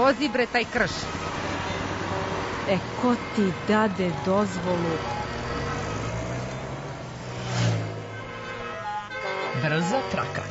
vozi bre taj krš. Ko ti dade dozvolu? Brza traka.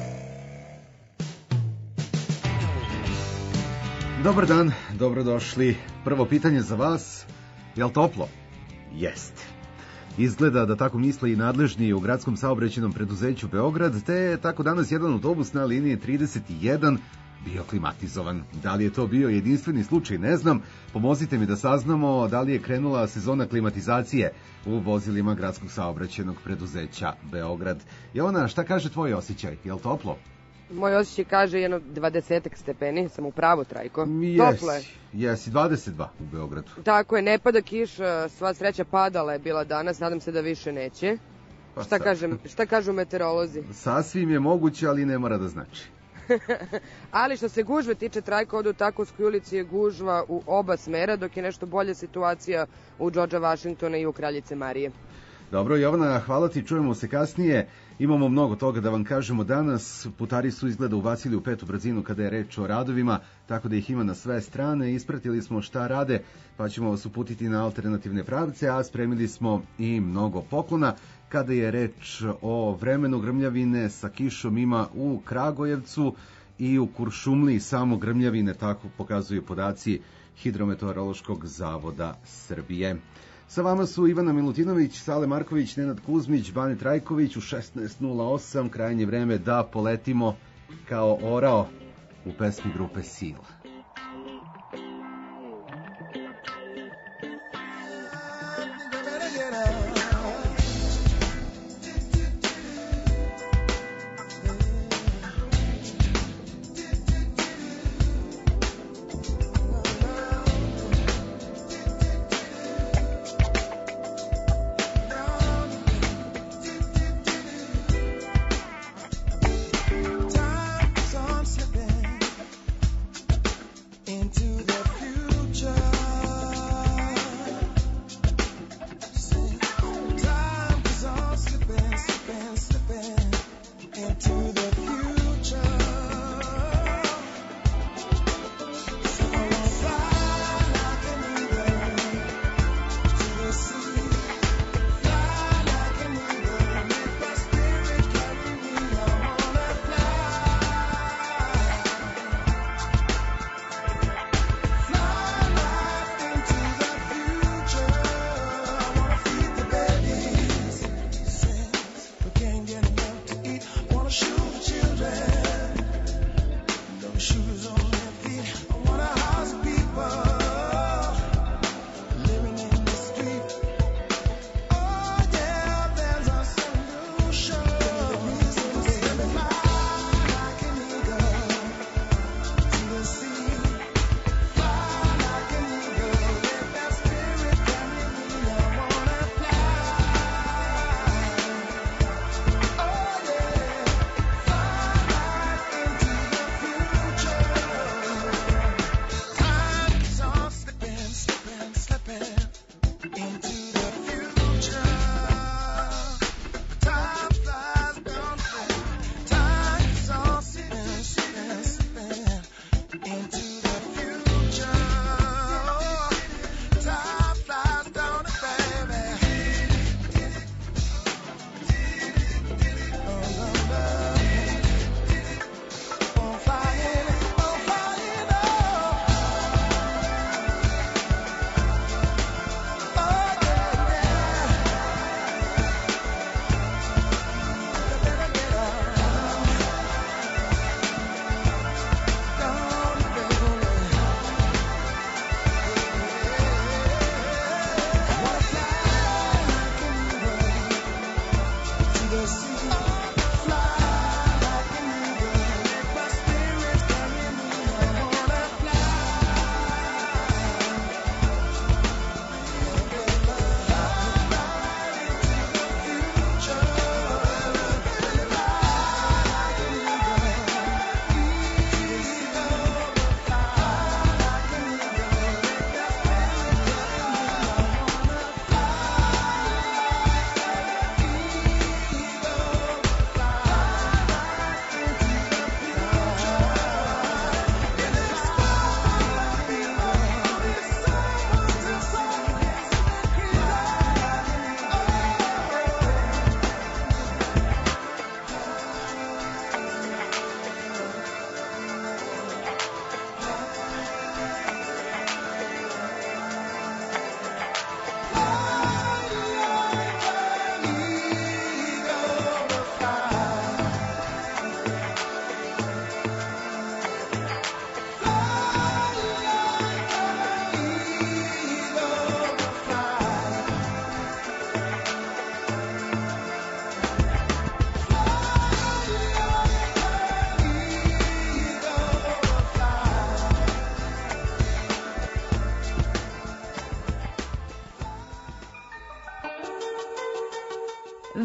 Dobar dan, dobrodošli. Prvo pitanje za vas, je li toplo? Jeste. Izgleda da tako misle i nadležni u gradskom saobraćajnom preduzeću Beograd, te je tako danas jedan autobus na liniji 31 bio klimatizovan. Da li je to bio jedinstveni slučaj, ne znam. Pomozite mi da saznamo da li je krenula sezona klimatizacije u vozilima gradskog saobraćajnog preduzeća Beograd. Jovana, šta kaže tvoj osjećaj? Je li toplo? Moj osjećaj kaže jedno 20 stepeni, sam u pravu, Trajko. Toplo je. Jesi, 22 u Beogradu. Tako je, ne pada kiš, sva sreća padala je bila danas, nadam se da više neće. Šta kažu meteorolozi? Sasvim je moguće, ali ne mora da znači. Ali što se gužve tiče, Trajko, ovde u Takovskoj ulici je gužva u oba smera, dok je nešto bolja situacija u Džordža Vašingtona i u Kraljice Marije. Dobro, Jovana, hvala ti, čujemo se kasnije. Imamo mnogo toga da vam kažemo danas. Putari su izgleda ubacili u petu brzinu kada je reč o radovima, tako da ih ima na sve strane. Ispratili smo šta rade, pa ćemo vas uputiti na alternativne pravce, a spremili smo i mnogo poklona. Kada je reč o vremenu, grmljavine sa kišom ima u Kragujevcu i u Kuršumliji, samo grmljavine, tako pokazuju podaci Hidrometeorološkog zavoda Srbije. Sa vama su Ivana Milutinović, Sale Marković, Nenad Kuzmić, Bane Trajković. U 16:08 krajnje vreme da poletimo kao orao u pesmi grupe Sila.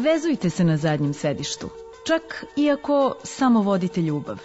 vezujte se na zadnjem sedištu, čak i ako samo vodite ljubav.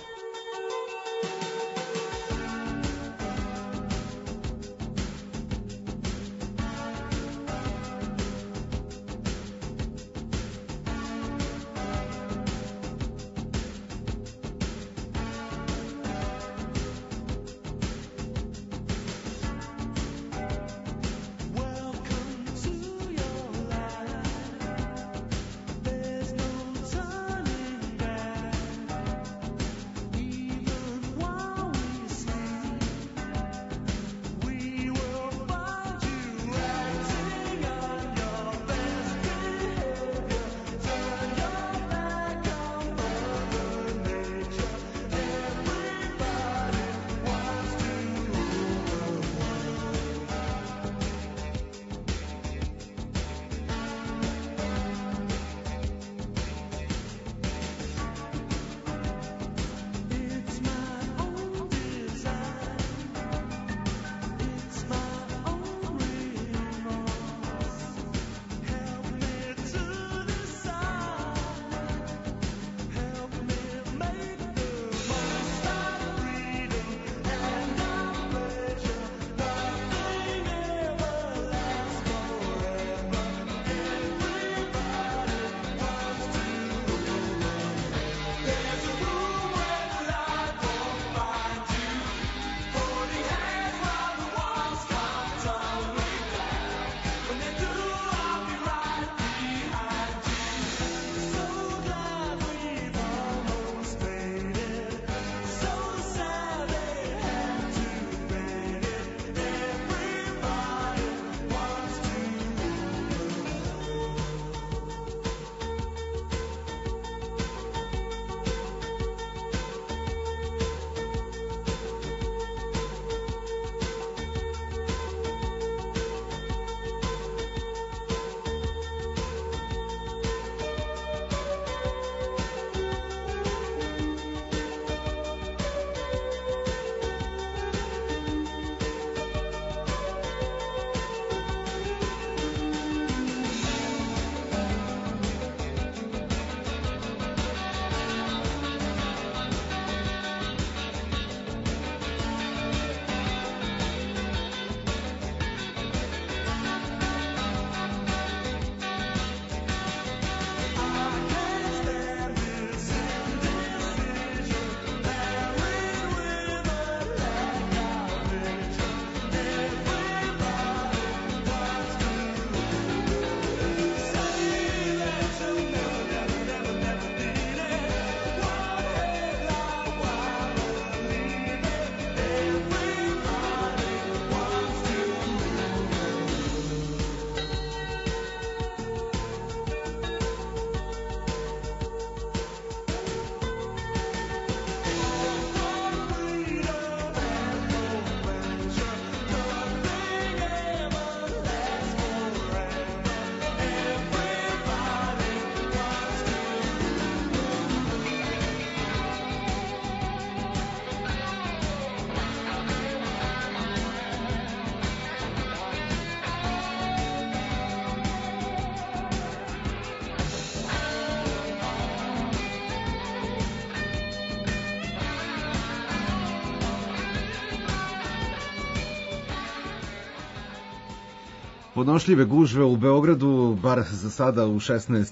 Podnošljive gužve u Beogradu, bar za sada u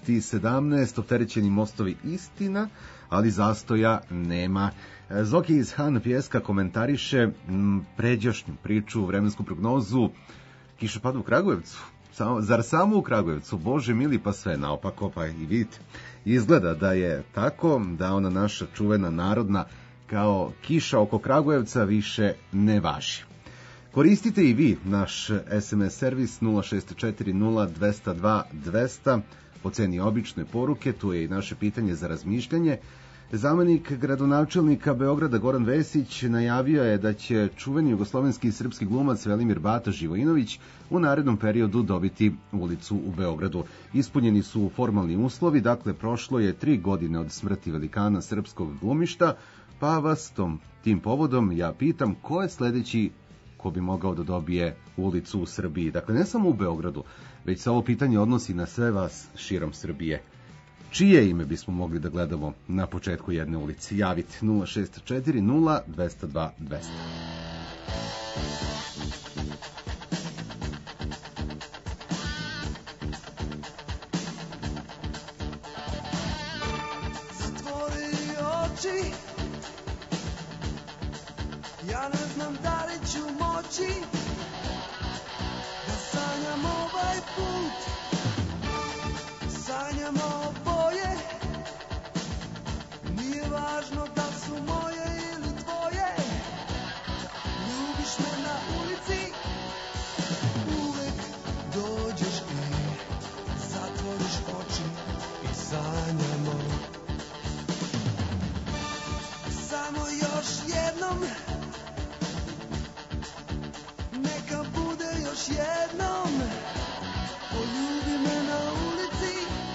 16:17, opterećeni mostovi istina, ali zastoja nema. Zoki iz Han Pjeska komentariše pređašnju priču, vremensku prognozu, kišopad u Kragujevcu. Zar samo u Kragujevcu? Bože mili, pa sve naopako, pa i vidite. Izgleda da je tako, da ona naša čuvena narodna kao kiša oko Kragujevca više ne važi. Koristite i vi naš SMS servis 0640-202-200 po ceni obične poruke, tu je i naše pitanje za razmišljanje. Zamenik gradonačelnika Beograda Goran Vesić najavio je da će čuveni jugoslovenski i srpski glumac Velimir Bata Živojinović u narednom periodu dobiti ulicu u Beogradu. Ispunjeni su formalni uslovi, dakle prošlo je 3 godine od smrti velikana srpskog glumišta, pa vas tim povodom ja pitam ko je sledeći ko bi mogao da dobije ulicu u Srbiji. Dakle, ne samo u Beogradu, već se ovo pitanje odnosi na sve vas širom Srbije. čije ime bismo mogli da gledamo na početku jedne ulici. Javite 064 0 202 200. Ja ne znam da li ću moći da sanjam ovaj put. Sanjamo oboje, nije važno da su moje ili tvoje. Ljubiš me na ulici, uvek dođeš i zatvoriš oči i sanjamo. Samo još jednom, neka bude još jednom, poljubi me na ulici.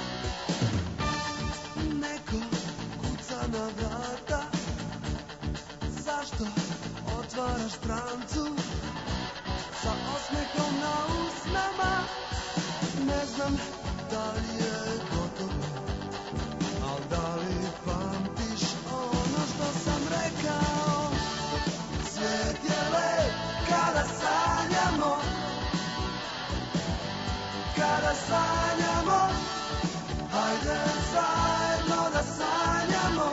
Neko kuca na vrata, zašto otvaraš strancu sa osmehom na usnama? Ne znam da li je gotovo, al da li pamtiš ono što sam rekao? Svijet je lep kada sanjamo, kada sanjamo, hajde zajedno da sanjamo,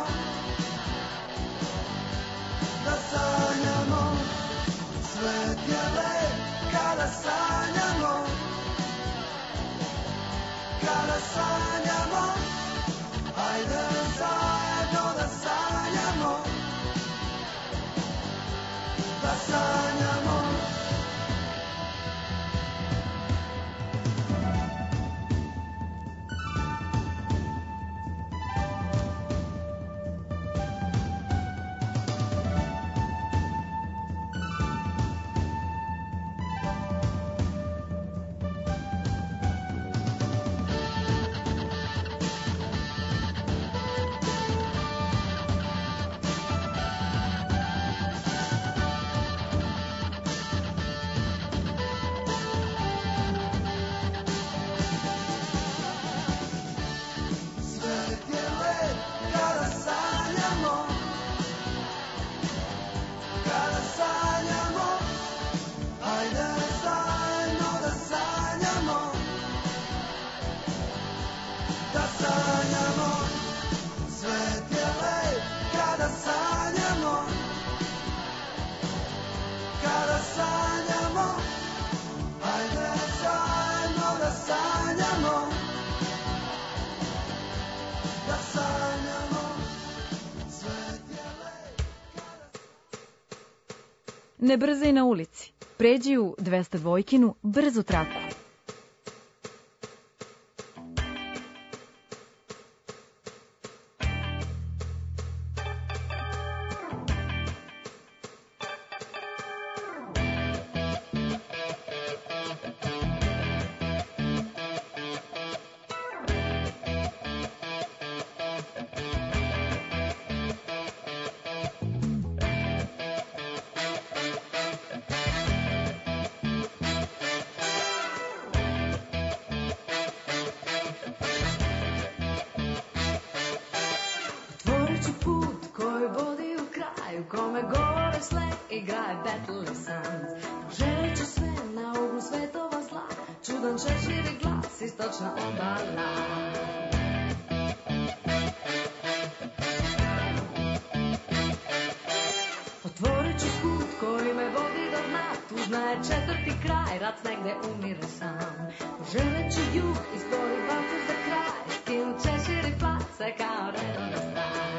da sanjamo. Svet je lep kada sanjamo, kada sanjamo, hajde zajedno da sanjamo, da sanjamo. Ne brzaj na ulici. Pređi u 202-kinu brzu traku. kome gore sle igraje Battle Sons. Želit ću sve na uglu svetova zla, čudan šešir i glas, istočna obala. Otvorit ću put koji me vodi do dna, tužna je četvrti kraj, rat negde umire sam. Poželit ću jug, ispori bacu za kraj, skinu češir i place kao redovna stvar.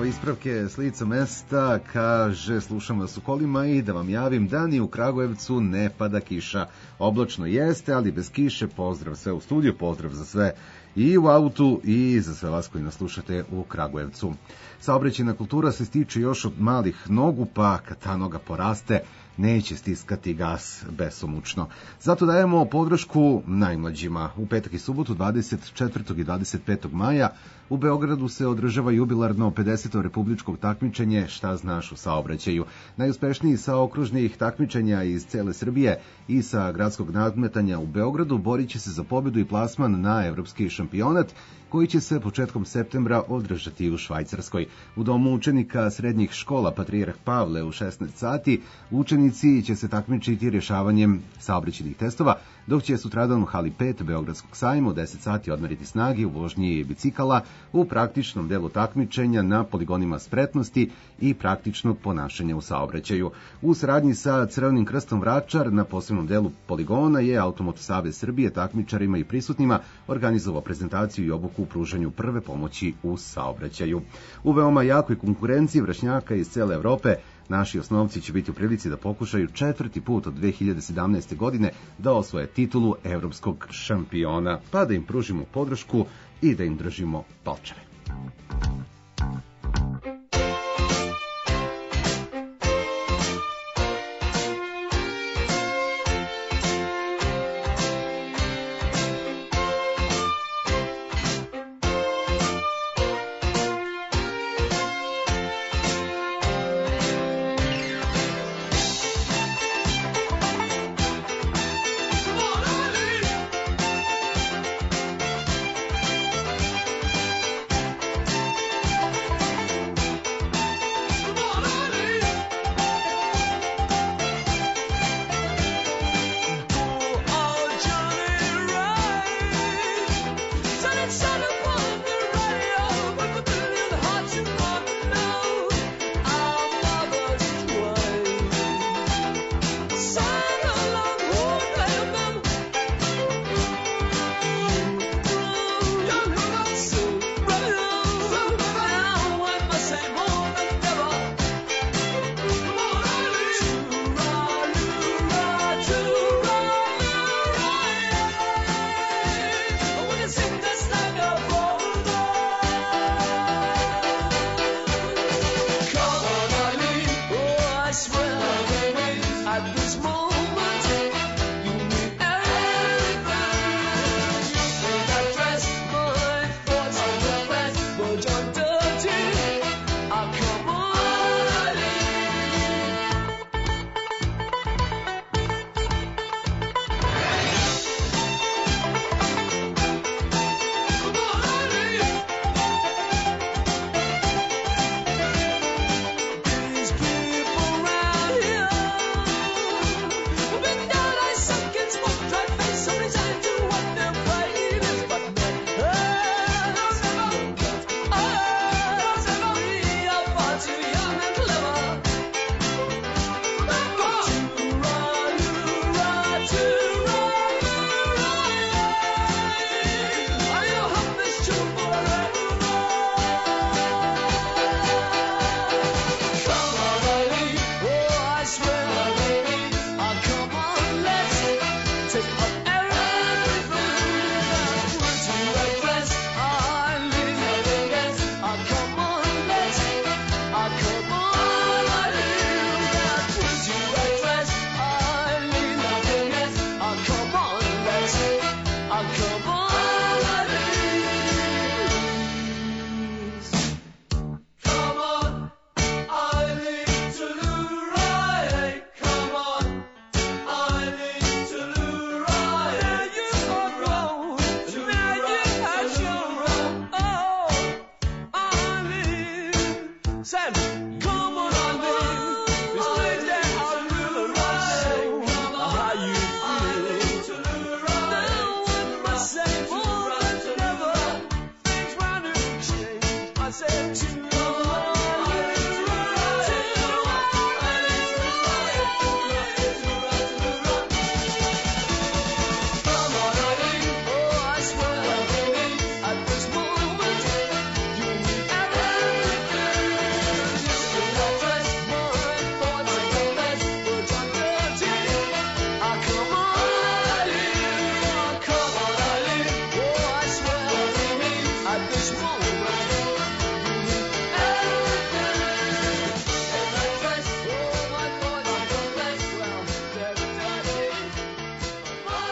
ove ispravke s lica mesta, kaže slušam vas u kolima i da vam javim da ni u Kragujevcu ne pada kiša. Oblačno jeste, ali bez kiše. Pozdrav sve u studiju, pozdrav za sve i u autu i za sve vas koji nas slušate u Kragujevcu. Saobraćajna kultura se stiče još od malih nogu, pa kad ta noga poraste, neće stiskati gas besomučno. Zato dajemo podršku najmlađima. U petak i subotu 24. i 25. maja u Beogradu se održava jubilarno 50. republičko takmičenje Šta znaš o saobraćaju. Najuspešniji sa okružnih takmičenja iz cele Srbije i sa gradskog nadmetanja u Beogradu borit će se za pobedu i plasman na evropski šampionat koji će se početkom septembra održati u Švajcarskoj. U domu učenika srednjih škola Patrijarh Pavle u 16 sati učenici će se takmičiti rješavanjem saobraćajnih testova, dok će sutradan u hali 5 Beogradskog sajma u 10 sati odmeriti snage u vožnji bicikala u praktičnom delu takmičenja na poligonima spretnosti i praktičnog ponašanja u saobraćaju. U saradnji sa Crvenim krstom Vračar na posebnom delu poligona je Automoto savez Srbije takmičarima i prisutnima organizovao prezentaciju i obuku u pružanju prve pomoći u saobraćaju. U veoma jakoj konkurenciji vršnjaka iz cele Evrope naši osnovci će biti u prilici da pokušaju 4. put od 2017. godine da osvoje titulu evropskog šampiona, pa da im pružimo podršku i da im držimo palčeve.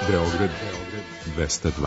Beograd 202.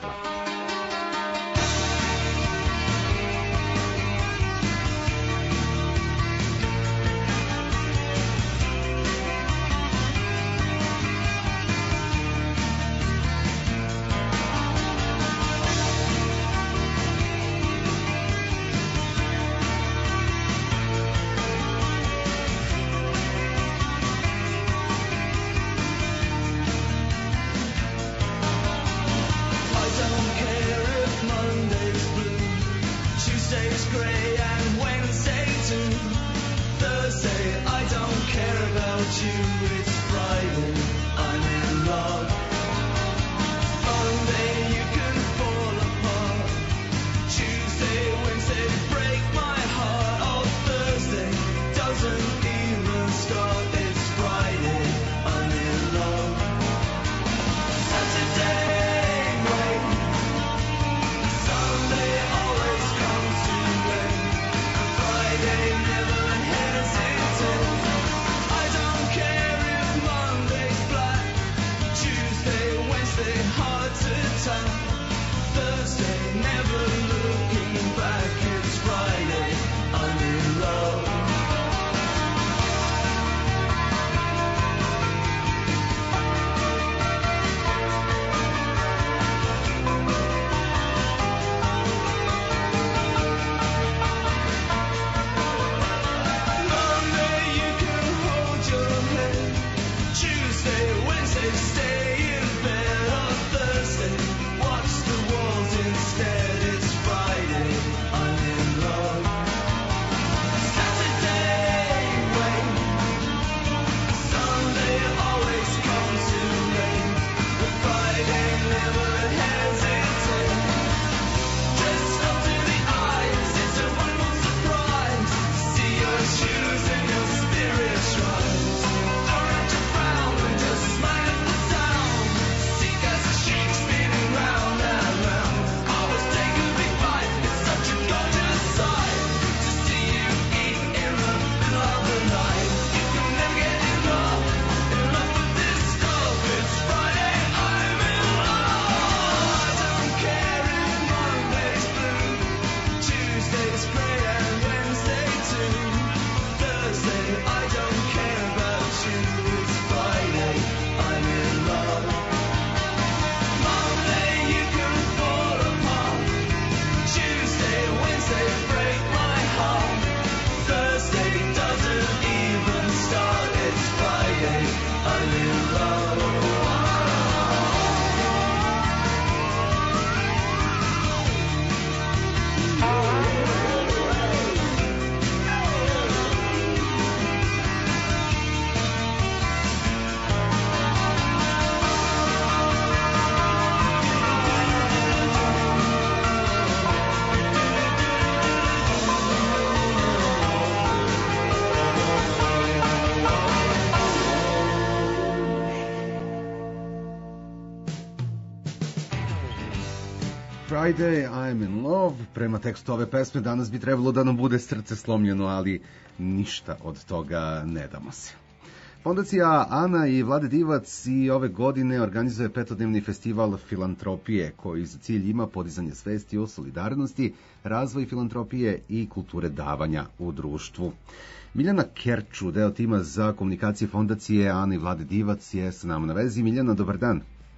Friday, I'm in love. Prema tekstu ove pesme danas bi trebalo da nam bude srce slomljeno, ali ništa od toga ne damo se. Fondacija Ana i Vlade Divac i ove godine organizuje 5-dnevni festival filantropije koji za cilj ima podizanje svesti o solidarnosti, razvoj filantropije i kulture davanja u društvu. Miljana Kerču, deo tima za komunikacije Fondacije Ana i Vlade Divac, je sa nama na vezi. Miljana, dobar dan.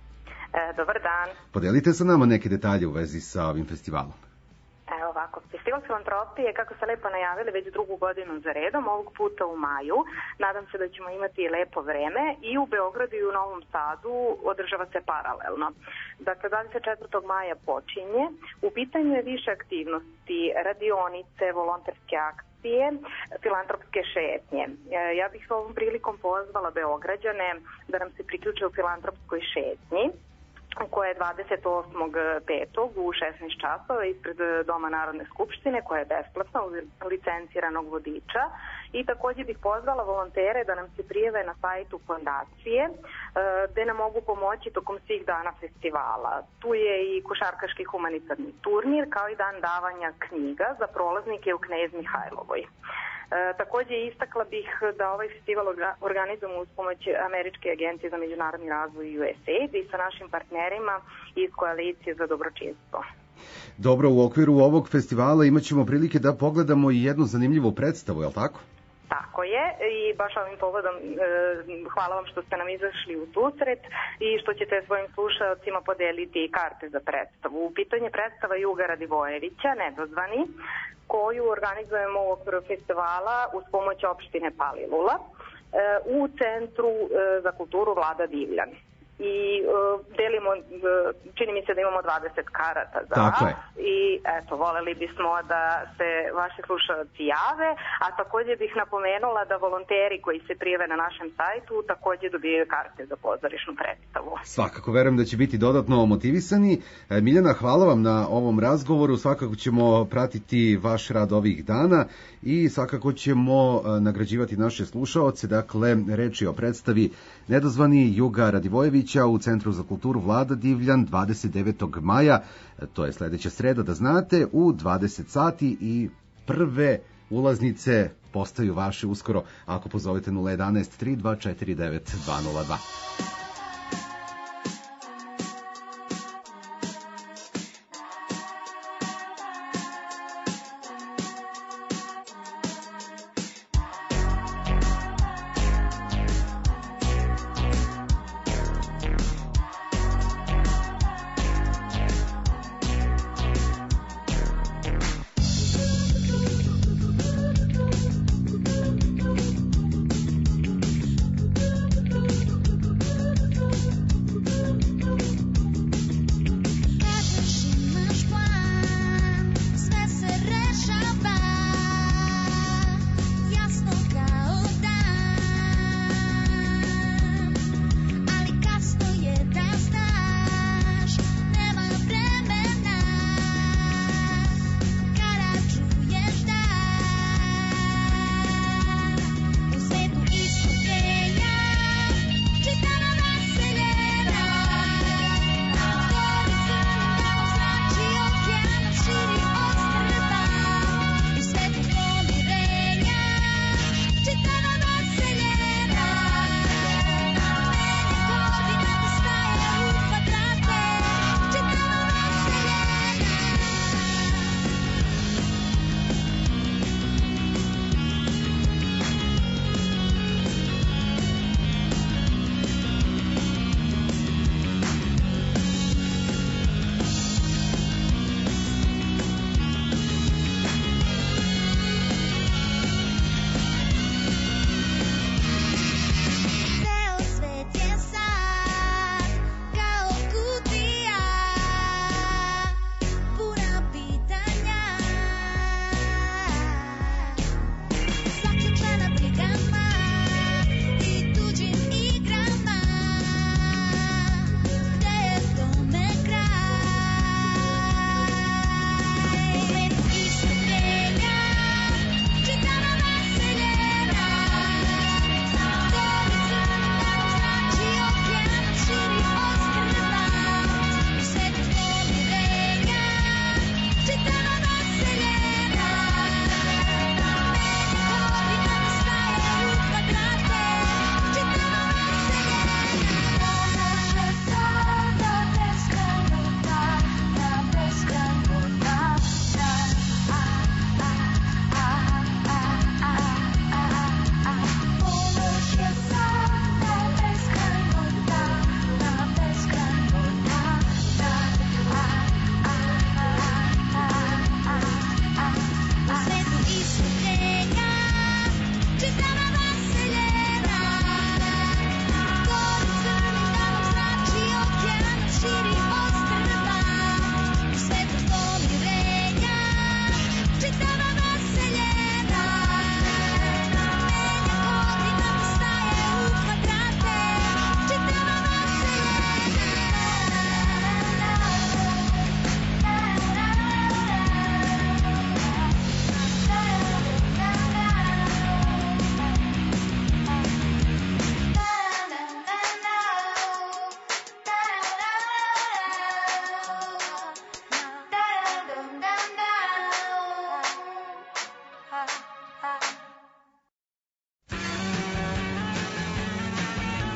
Dobar dan. Podelite sa nama neke detalje u vezi sa ovim festivalom. Evo ovako, festival filantropije, kako ste lepo najavili, već drugu godinu za redom, ovog puta u maju. Nadam se da ćemo imati lepo vreme i u Beogradu i u Novom Sadu održava se paralelno. Dakle, 24. maja počinje. U pitanju je više aktivnosti, radionice, volonterske akcije, filantropske šetnje. Ja bih s ovom prilikom pozvala Beograđane da nam se priključe u filantropskoj šetnji, koja je 28.5. u 16 časova ispred Doma Narodne skupštine, koja je besplatna uz licenciranog vodiča i takođe bih pozvala volontere da nam se prijave na sajtu fondacije gde nam mogu pomoći tokom svih dana festivala. Tu je i košarkaški humanitarni turnir kao i dan davanja knjiga za prolaznike u Knez Mihajlovoj. Takođe istakla bih da ovaj festival organizujemo uz pomoć Američke agencije za međunarodni razvoj USAID i sa našim partnerima iz Koalicije za dobročinstvo. Dobro, u okviru ovog festivala imat ćemo prilike da pogledamo i jednu zanimljivu predstavu, je li tako? Tako je, i baš ovim povodom hvala vam što ste nam izašli u susret i što ćete svojim slušalcima podeliti karte za predstavu. U pitanju je predstava Juga Radivojevića, Nedozvani, koju organizujemo u okviru festivala uz pomoć opštine Palilula u Centru za kulturu Vlada Divljan. I delimo, čini mi se da imamo 20 karata za vas i eto, voleli bismo da se vaši slušalci jave, a takođe bih napomenula da volonteri koji se prijave na našem sajtu takođe dobijaju karte za pozorišnu predstavu. Svakako, verujem da će biti dodatno motivisani. Miljana, hvala vam na ovom razgovoru, svakako ćemo pratiti vaš rad ovih dana i svakako ćemo nagrađivati naše slušaoce. Dakle, reč je o predstavi Nedozvani Juga Radivojevića u Centru za kulturu Vlada Divljan 29. maja, to je sledeća sreda, da znate, u 20 sati i prve ulaznice postaju vaše uskoro ako pozovete 011 3249 202.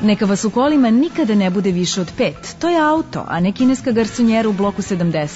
Neka vas u kolima nikada ne bude više od 5. To je auto, a ne kineska garsonjera u bloku 70.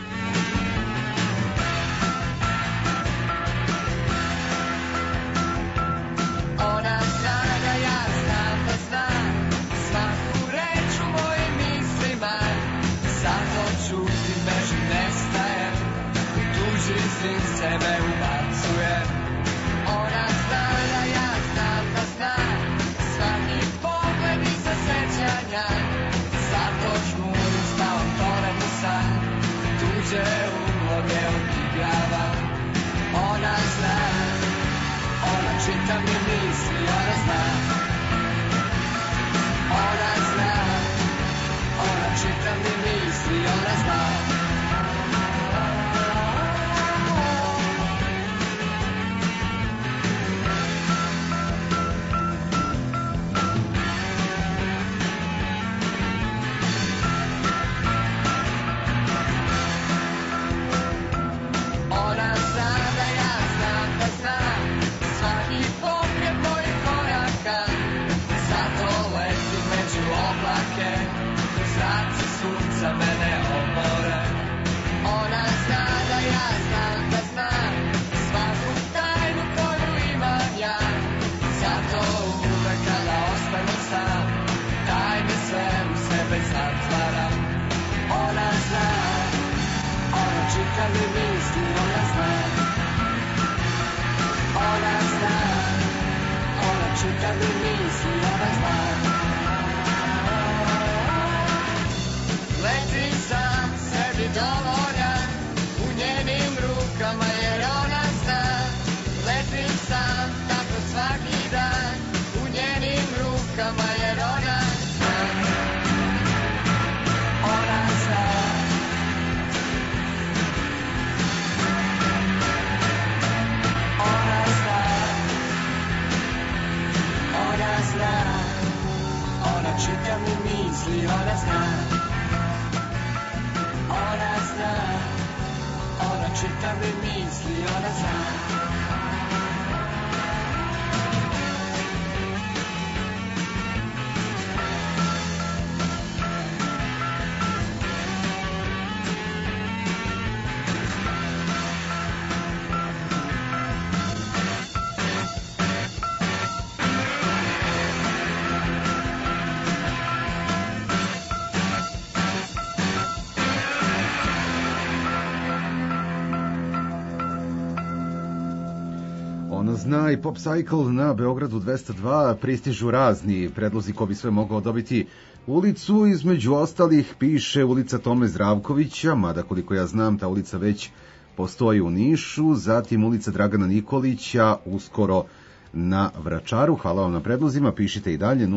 Zna i Pop Cycle na Beogradu 202 pristižu razni predlozi ko bi sve mogao dobiti ulicu, između ostalih piše ulica Tome Zdravkovića, mada koliko ja znam ta ulica već postoji u Nišu, zatim ulica Dragana Nikolića uskoro na Vračaru. Hvala vam na predlozima, pišite i dalje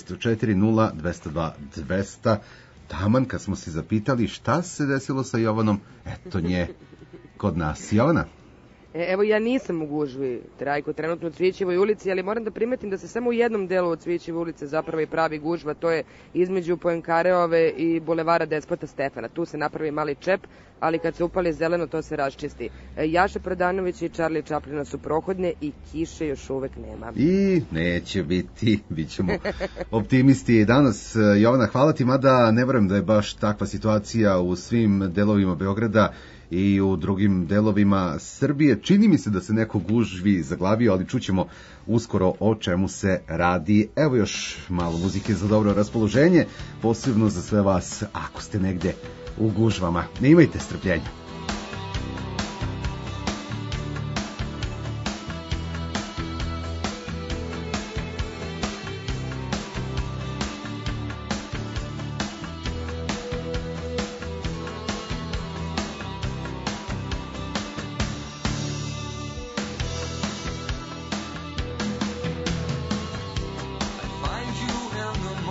0640202 taman kad smo se zapitali šta se desilo sa Jovanom, eto nje kod nas. Jovana? Evo, ja nisam u gužvi, Trajko, trenutno u Cvićevoj ulici, ali moram da primetim da se samo u jednom delu od Cvićeve ulice zapravo i pravi gužva, to je između Poenkareove i bulevara Despota Stefana. Tu se napravi mali čep, ali kad se upali zeleno, to se raščisti. Jaša Pradanović i Charlie Chaplina su prohodne i kiše još uvek nema. I neće biti, bit ćemo optimisti danas. Jovana, hvala ti, mada ne verujem da je baš takva situacija u svim delovima Beograda i u drugim delovima Srbije. Čini mi se da se neko gužvi zaglavio, ali čućemo uskoro o čemu se radi. Evo još malo muzike za dobro raspoloženje, posebno za sve vas ako ste negde u gužvama. Ne imajte strpljenja.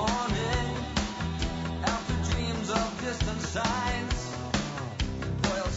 Distant signs, boils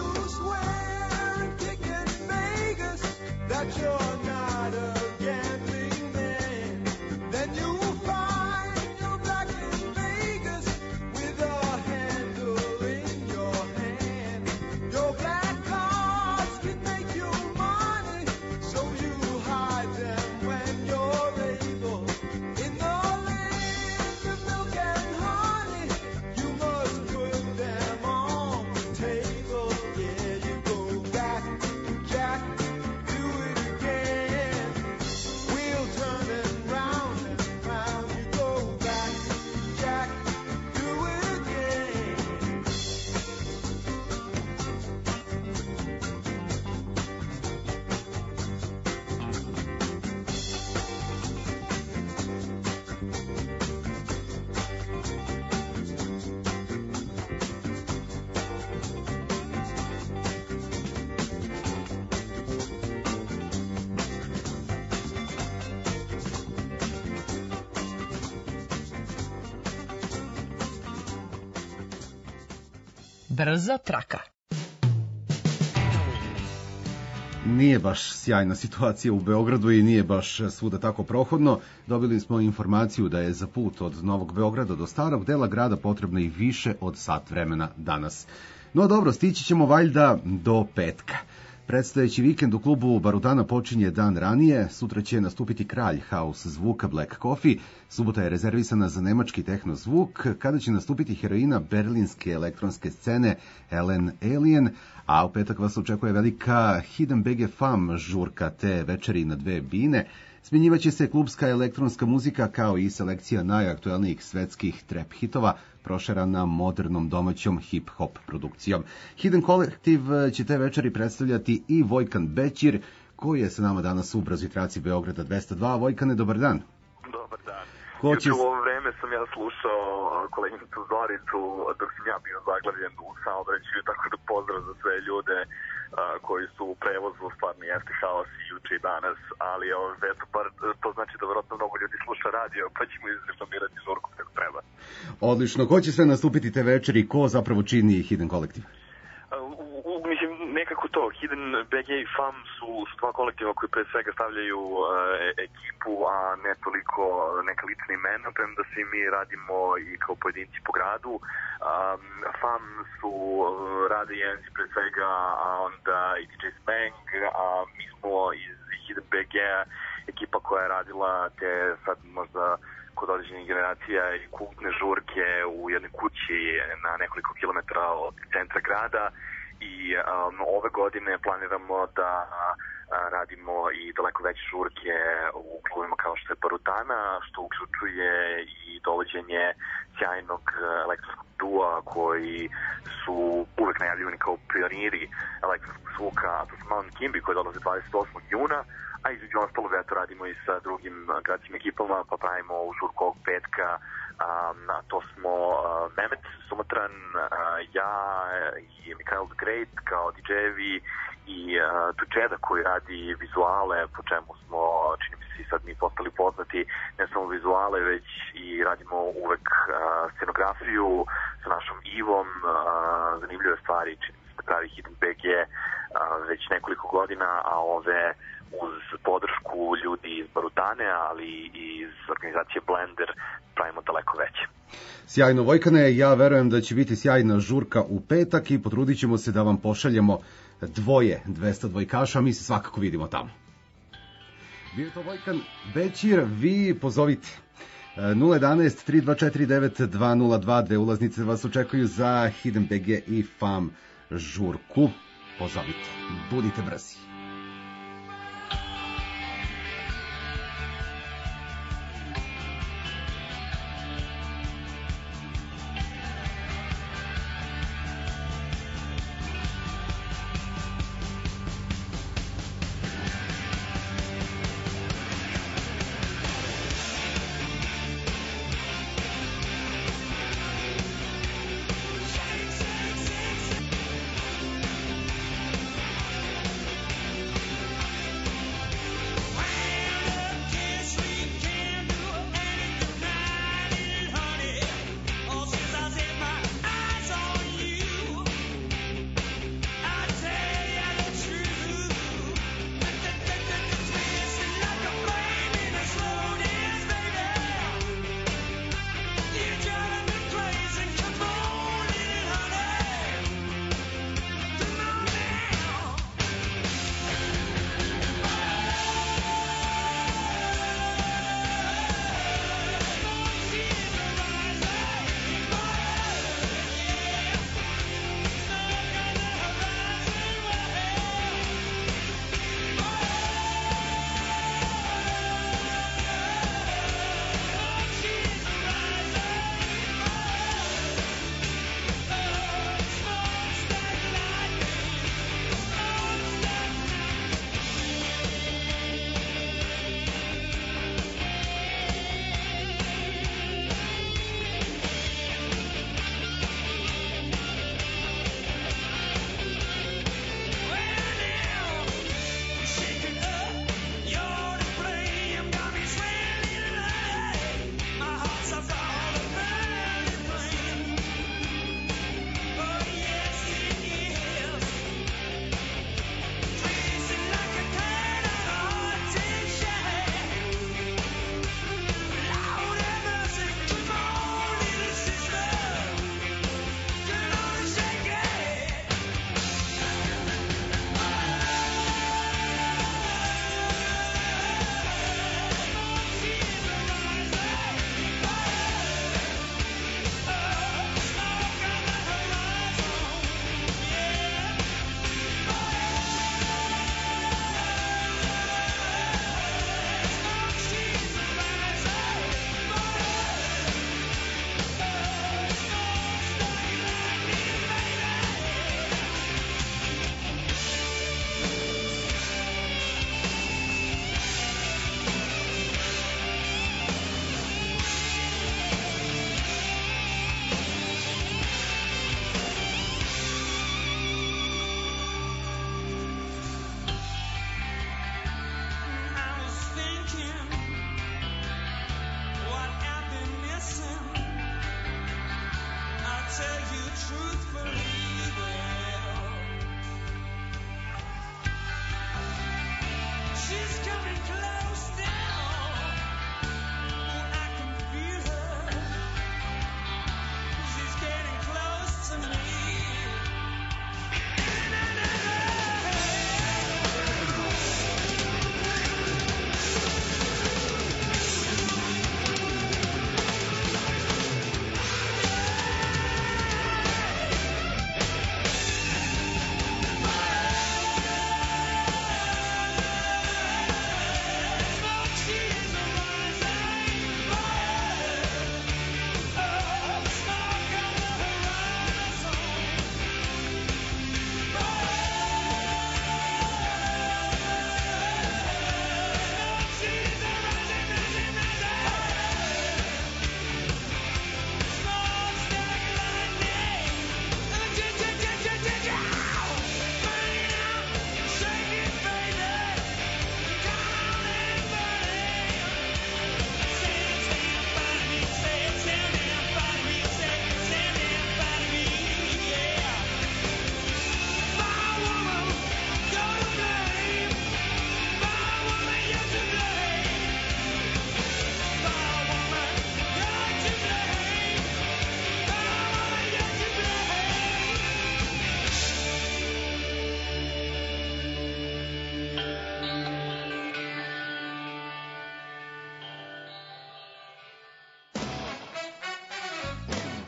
you swear and kick in Vegas that you're not a gambling man, then you'll find you're back in Vegas with a handle in your hand. Your black cards can make you money, so you hide them when you're able. In the land of milk and honey, you must put them on the table. Yeah, you go back, Jack, do it again. We'll turn it round and round. You go back, Jack, do it again. Brza traka. Nije baš sjajna situacija u Beogradu i nije baš svuda tako prohodno. Dobili smo informaciju da je za put od Novog Beograda do starog dela grada potrebno i više od sat vremena danas. No dobro, stići ćemo valjda do petka. Predstojeći vikend u klubu Barutana počinje dan ranije, sutra će nastupiti kralj house zvuka Black Coffee, subota je rezervisana za nemački tehno zvuk, kada će nastupiti heroina berlinske elektronske scene Ellen Alien, a u petak vas očekuje velika Hidden BG Fam žurka te večeri na dve bine. Smjenjivaće se klubska elektronska muzika kao i selekcija najaktuelnijih svetskih trap hitova, prošerana modernom domaćom hip-hop produkcijom. Hidden Collective će te večeri predstavljati i Vojkan Bećir, koji je sa nama danas u Brzoj traci Beograda 202. Vojkane, dobar dan. Dobar dan. Juče u ovo vreme sam ja slušao koleginicu Zoricu dok sam ja bio zaglavljen u saobraćaju, tako da pozdrav za sve ljude koji su u prevozu, stvarno jeste haos i juče i danas, ali eto, bar to znači da verovatno mnogo ljudi sluša radio, pa ćemo izreklamirati žurku kako treba. Odlično. Ko će sve nastupiti te večeri? Ko zapravo čini Hidden Collective? Mislim, nekako to, Hidden BG i FAM su dva kolektiva koji pre svega stavljaju ekipu, a ne toliko neka lična imena, premda svi mi radimo i kao pojedinci po gradu. FAM su rade Jensi pre svega, a onda i DJ Spang, a mi smo iz Hidden BG ekipa koja je radila te sad možda kod određenih generacija i kultne žurke u jednoj kući na nekoliko kilometara od centra grada. I ove godine planiramo da radimo i daleko veće žurke u klubima kao što je Barutana, što uključuje i dovođenje sjajnog elektronskog dua koji su uvek najavljivani kao pioniri elektronskog zvuka, a to su Mountain Kimby koji dolaze 28. juna, a između ostalog eto radimo i sa drugim gradskim ekipama, pa pravimo u žurku ovog petka. To smo Mehmet Sumatran, ja i Mikael the Great kao DJ-evi i Tučeda koji radi vizuale, po čemu smo, čini mi se i sad mi postali poznati, ne samo vizuale, već i radimo uvek scenografiju sa našom Ivom, zanimljive stvari, čini mi se da pravi Hidden BG već nekoliko godina, a ove uz podršku ljudi iz Barutane, ali i iz organizacije Blender pravimo daleko veće. Sjajno, Vojkane, ja verujem da će biti sjajna žurka u petak i potrudit ćemo se da vam pošaljemo 200 dvojkaša, mi se svakako vidimo tamo. Bio je to Vojkan Bećir, vi pozovite 011-324-9202, dve ulaznice vas očekuju za Hidden BG i FAM žurku. Pozovite, budite brzi.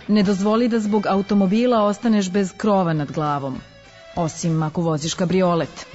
Ne dozvoli da zbog automobila ostaneš bez krova nad glavom, osim ako voziš kabriolet.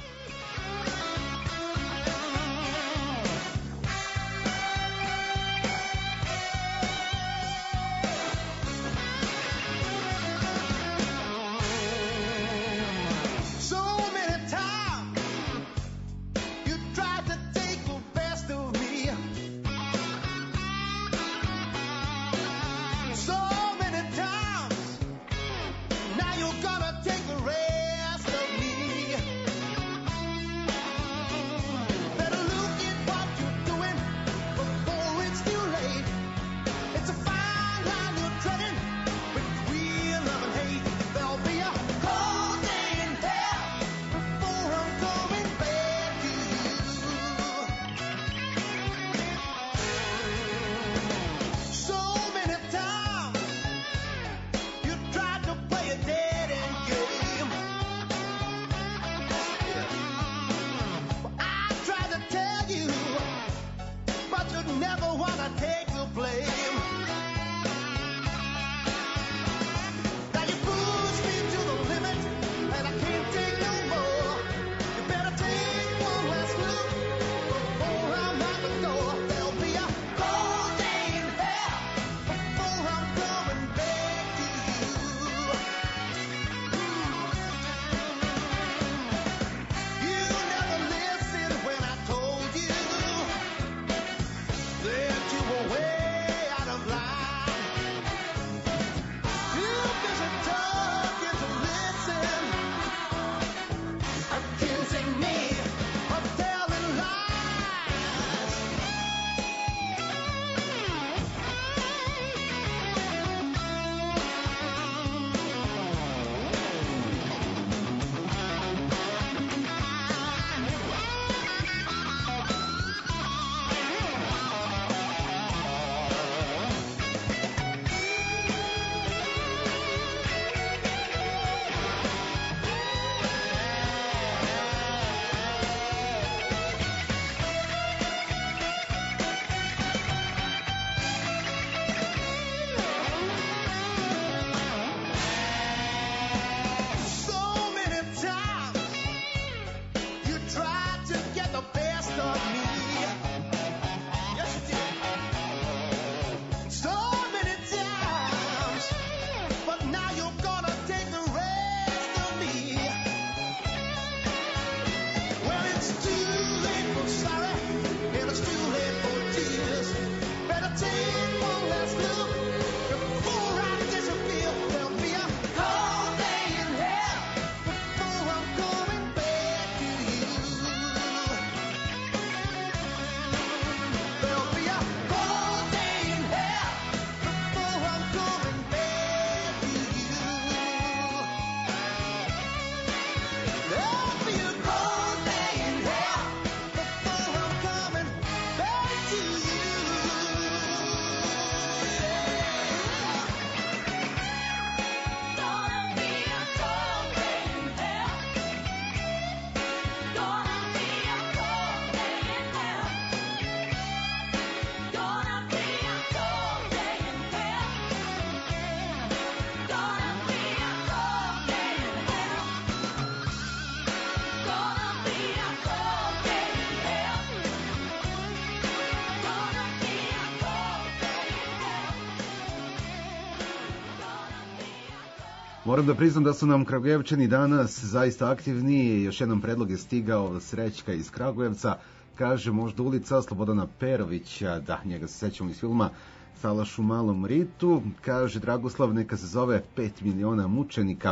Moram da priznam da su nam Kragujevčani danas zaista aktivni. Još jedan predlog je stigao Srećka iz Kragujevca. Kaže možda ulica Slobodana Perovića, da, njega se sećamo iz filma Salaš u malom ritu. Kaže Dragoslav, neka se zove 5 miliona mučenika.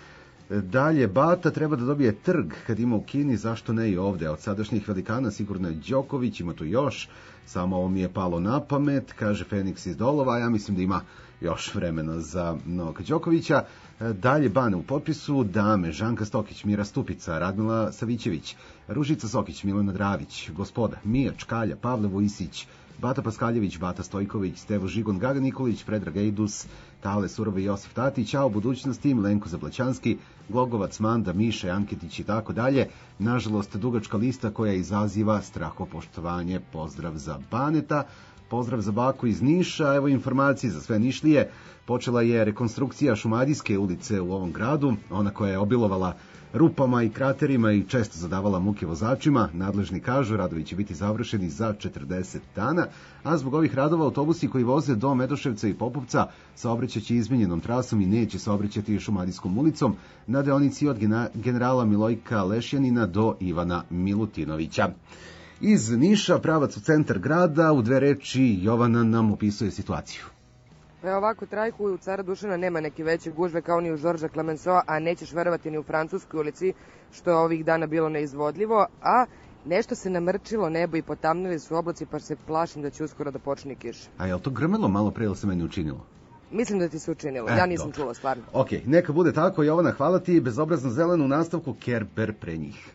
Dalje, Bata treba da dobije trg kad ima u Kini, zašto ne i ovde? Od sadašnjih velikana sigurno je Đoković, ima tu još, samo ovo mi je palo na pamet, kaže Feniks iz Dolova, ja mislim da ima još vremena za Novaka Đokovića. Dalje, Bane u potpisu, dame, Žanka Stokić, Mira Stupica, Radmila Savićević, Ružica Sokić, Milana Dravić, Gospoda, Mija Čkalja, Pavle Vojsić, Bata Paskaljević, Bata Stojković, Stevo Žigon, Gaga Nikolić, Predrag Ejdus, Tale Surove, Josif Tatić, a u budućnosti Milenko Zablaćanski, Glogovac, Manda, Miša, Anketić i tako dalje. Nažalost, dugačka lista koja izaziva strahopoštovanje. Pozdrav za Baneta. Pozdrav za baku iz Niša, evo informacije za sve Nišlije. Počela je rekonstrukcija Šumadijske ulice u ovom gradu, ona koja je obilovala rupama i kraterima i često zadavala muke vozačima. Nadležni kažu, radovi će biti završeni za 40 dana, a zbog ovih radova autobusi koji voze do Medoševca i Popovca saobraćaće izmenjenom trasom i neće saobraćati Šumadijskom ulicom na deonici od generala Milojka Lešjanina do Ivana Milutinovića. Iz Niša, pravac u centar grada, u 2 reči Jovana nam opisuje situaciju. Pa ovako, Trajku u Cara Dušana nema neke veće gužve kao ni u Žorža Clemenceau, a nećeš verovati ni u Francuskoj ulici, što je ovih dana bilo neizvodljivo, a nešto se namrčilo nebo i potamnili su oblaci, pa se plašim da će uskoro da počne kiša. A je li to grmelo malo pre ili se meni učinilo? Mislim da ti se učinilo, ja nisam čula stvarno. Ok, neka bude tako, Jovana, hvala ti, bezobrazno zelenu nastavku, Kerber pre njih.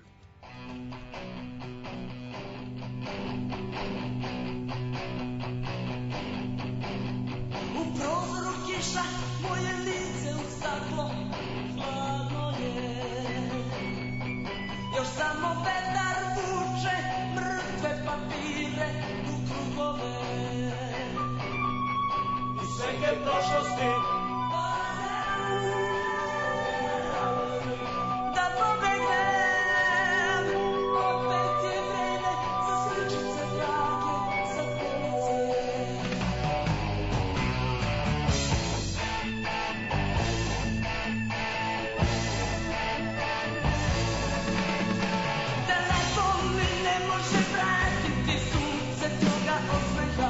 Prošlosti da pobegnem, opet je vreme za sličice drage, za pelice. Daleko mi ne može vratiti sunce toga osmeha.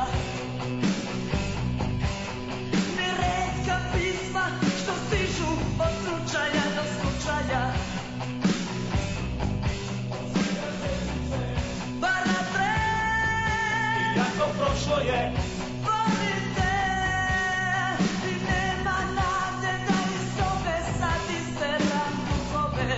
Prošlo je, volite i nema nade da iz sobe sad isteram duhove.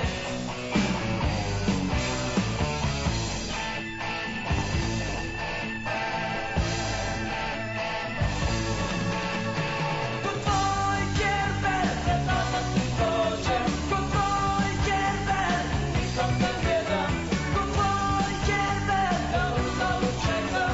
Kod tvoj Kerber, treba da ti dođem. Kod tvoj Kerber, nikom ne gledam. Kod tvoj Kerber, da uzavu čekam.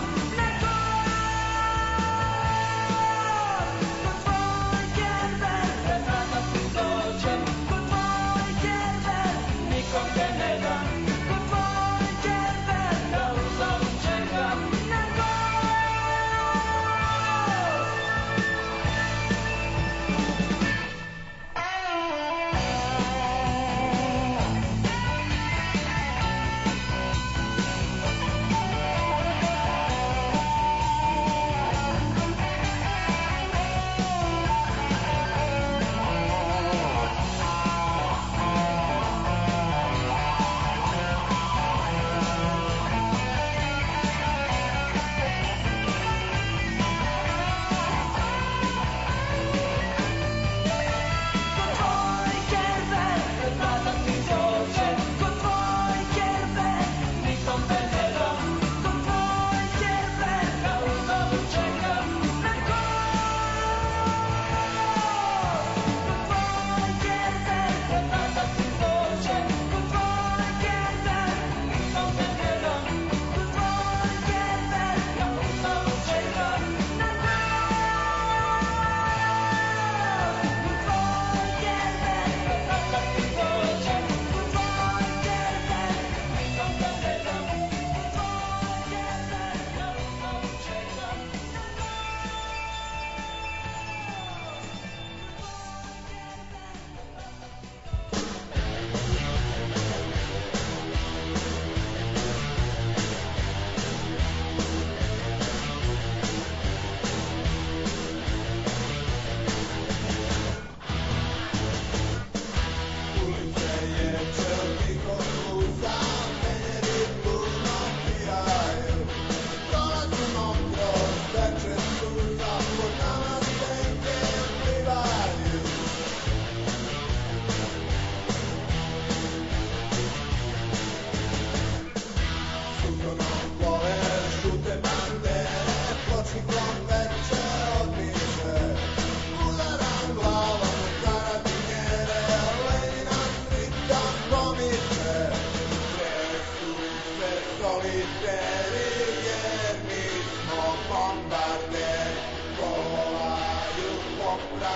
soliteri, jer mi smo bombardovani.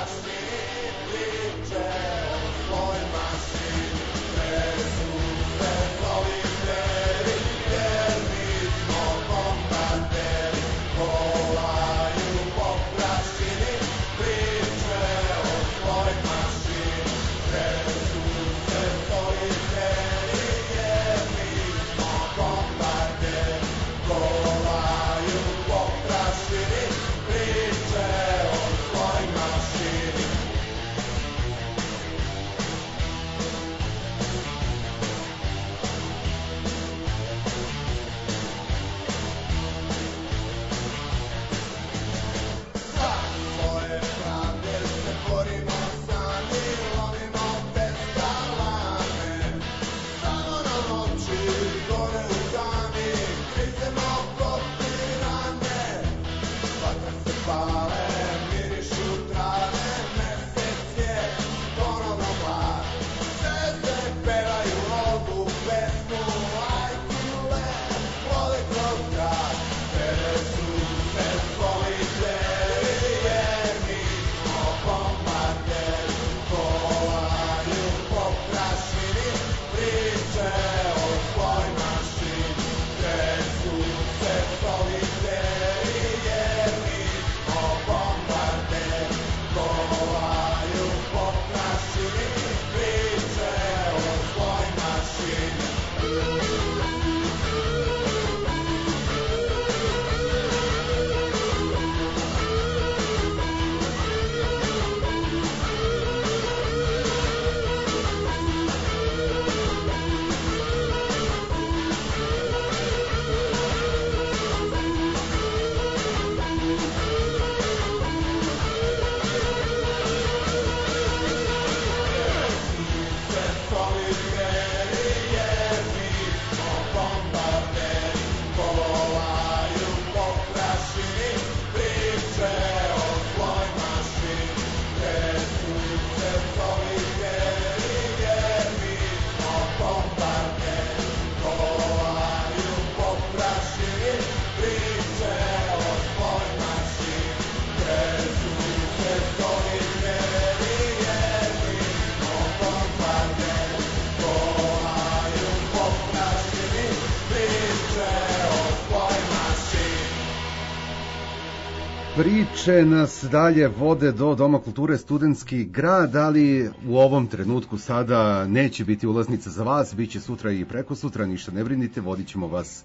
Priče nas dalje vode do Doma kulture Studentski grad, ali u ovom trenutku sada neće biti ulaznica za vas, bit će sutra i preko sutra, ništa ne brinite, vodit ćemo vas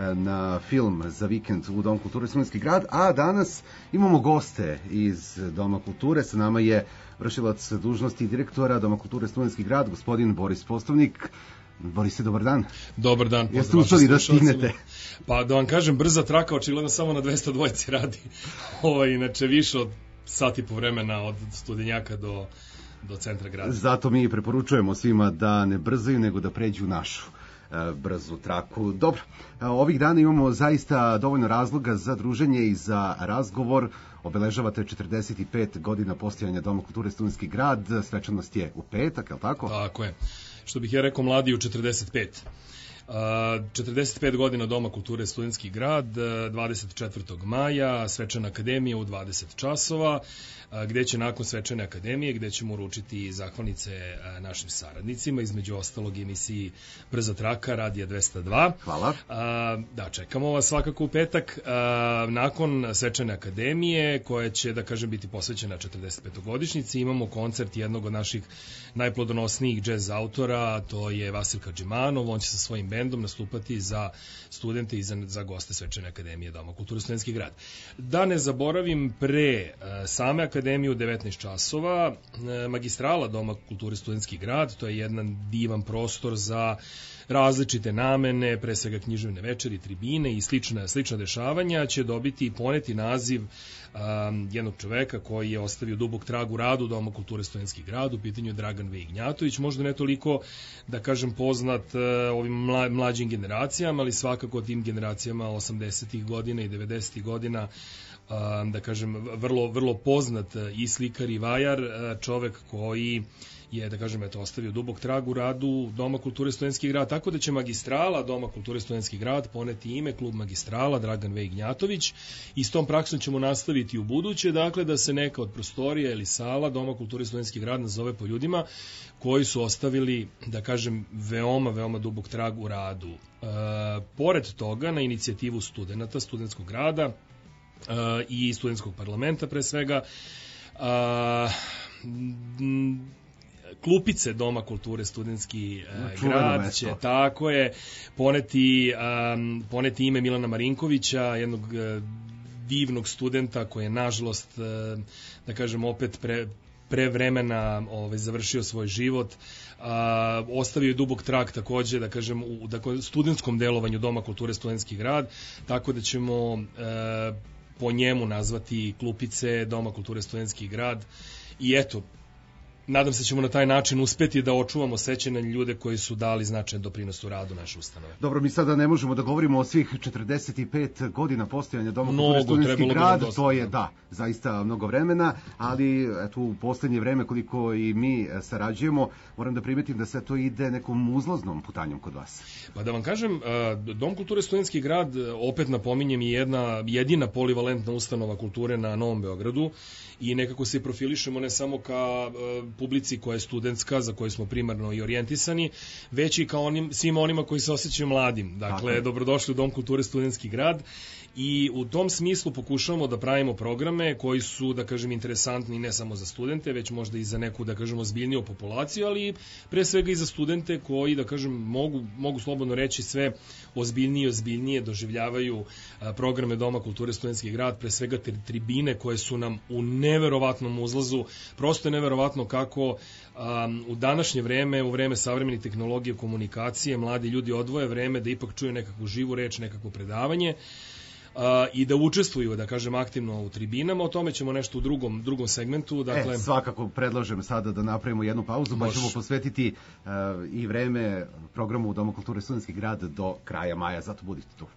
na film za vikend u Dom kulture Studentski grad, a danas imamo goste iz Doma kulture, sa nama je vršilac dužnosti direktora Doma kulture Studentski grad, gospodin Boris Postovnik. Borise, dobar dan. Dobar dan. Jeste uspeli da stignete? Pa da vam kažem, brza traka očigledno samo na 202 radi. Inače više od sat i po vremena od Studenjaka do centra grada. Zato mi preporučujemo svima da ne brzaju, nego da pređu našu brzu traku. Dobro, ovih dana imamo zaista dovoljno razloga za druženje i za razgovor. Obeležavate 45 godina postojanja Doma kulture Studentski grad, svečanost je u petak, je li tako? Tako je. Što bih ja rekao, mladi u 45. 45 godina Doma kulture Studentski grad, 24. maja, svečana akademija u 20 časova, gde će nakon svečane akademije, gde ćemo uručiti zahvalnice našim saradnicima, između ostalog emisiji Brza traka, Radija 202. Hvala. Da, čekamo vas svakako u petak. Nakon svečane akademije, koja će, da kažem, biti posvećena 45. godišnjici, imamo koncert jednog od naših najplodonosnijih džez autora, to je Vasil Kadžimanov, on će sa svojim bendom nastupati za studente i za goste svečane akademije Doma kulture Studentski grad. Da ne zaboravim, pre same akademije u 19 časova, magistrala Doma kulture Studentski grad, to je jedan divan prostor za različite namene, pre svega književne večeri, tribine i slična dešavanja, će dobiti poneti naziv jednog čoveka koji je ostavio dubok trag u radu Doma kulture Studentski grad, u pitanju je Dragan V. Ignjatović, možda ne toliko, da kažem, poznat ovim mlađim generacijama, ali svakako tim generacijama 80. godina i 90. godina, da kažem, vrlo poznat i slikar i vajar, čovek koji je, da kažem, ostavio dubok trag u radu Doma kulture Studentski grad, tako da će magistrala Doma kulture Studentski grad poneti ime Klub magistrala Dragan V. Ignjatović i s tom praksom ćemo nastaviti u buduće, dakle da se neka od prostorija ili sala Doma kulture Studentski grad nazove po ljudima koji su ostavili, da kažem, veoma dubok trag u radu. Pored toga, na inicijativu studenta, studentskog grada i studentskog parlamenta pre svega, klupice Doma kulture Studentski grad će, tako je, poneti ime Milana Marinkovića, jednog divnog studenta koji je, nažalost, da kažem, opet pre vremena završio svoj život. Ostavio je dubok trag takođe, da kažem, u studentskom delovanju Doma kulture Studentski grad, tako da ćemo po njemu nazvati klupice Doma kulture Studentski grad. I eto, nadam se ćemo na taj način uspeti da očuvamo sećanje na ljude koji su dali značajan doprinos u radu naše ustanove. Dobro, mi sada ne možemo da govorimo o svih 45 godina postojanja Doma kulture Studentski grad, to je, da, zaista mnogo vremena, ali eto, u poslednje vreme koliko i mi sarađujemo, moram da primetim da sve to ide nekom uzlaznom putanjom kod vas. Pa da vam kažem, Dom kulture Studentski grad, opet napominjem, je jedina polivalentna ustanova kulture na Novom Beogradu i nekako se profilišemo ne samo ka publici koja je studentska, za koju smo primarno i orijentisani, već i kao svima onima koji se osjećaju mladim. Dakle, dobrodošli u Dom kulture Studentski grad i u tom smislu pokušavamo da pravimo programe koji su, da kažem, interesantni ne samo za studente, već možda i za neku, da kažem, ozbiljniju populaciju, ali pre svega i za studente koji, da kažem, mogu slobodno reći sve ozbiljnije doživljavaju programe Doma kulture Studentski grad, pre svega tribine koje su nam u neverovatnom uzlazu. Prosto je neverovatno kako u današnje vreme, u vreme savremenih tehnologije komunikacije, mladi ljudi odvoje vreme da ipak čuju nekakvu živu reč, nekakvo predavanje i da učestvuju, da kažem, aktivno u tribinama. O tome ćemo nešto u drugom segmentu. Dakle, svakako predlažem sada da napravimo jednu pauzu, pa ćemo posvetiti i vreme programu Doma kulture Studentski grad do kraja maja, zato budite tu.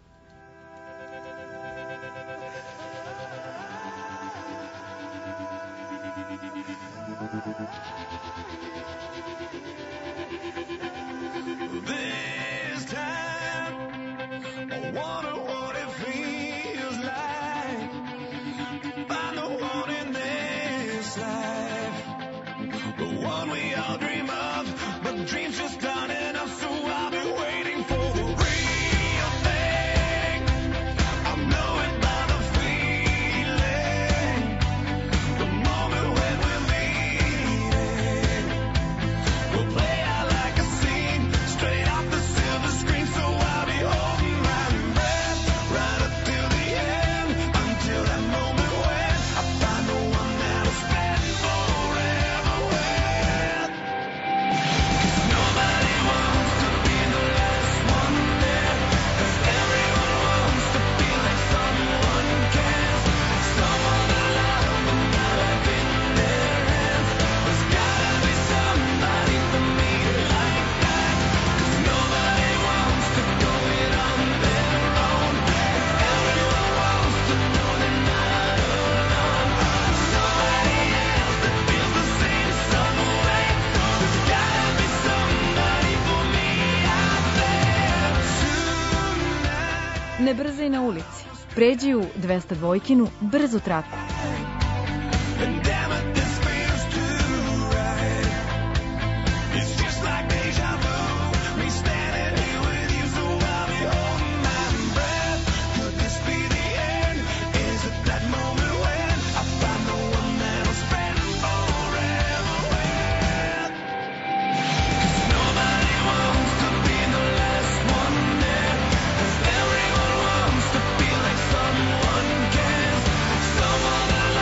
Ne brzaj na ulici. Pređi u 202-kinu brzu traku. Someone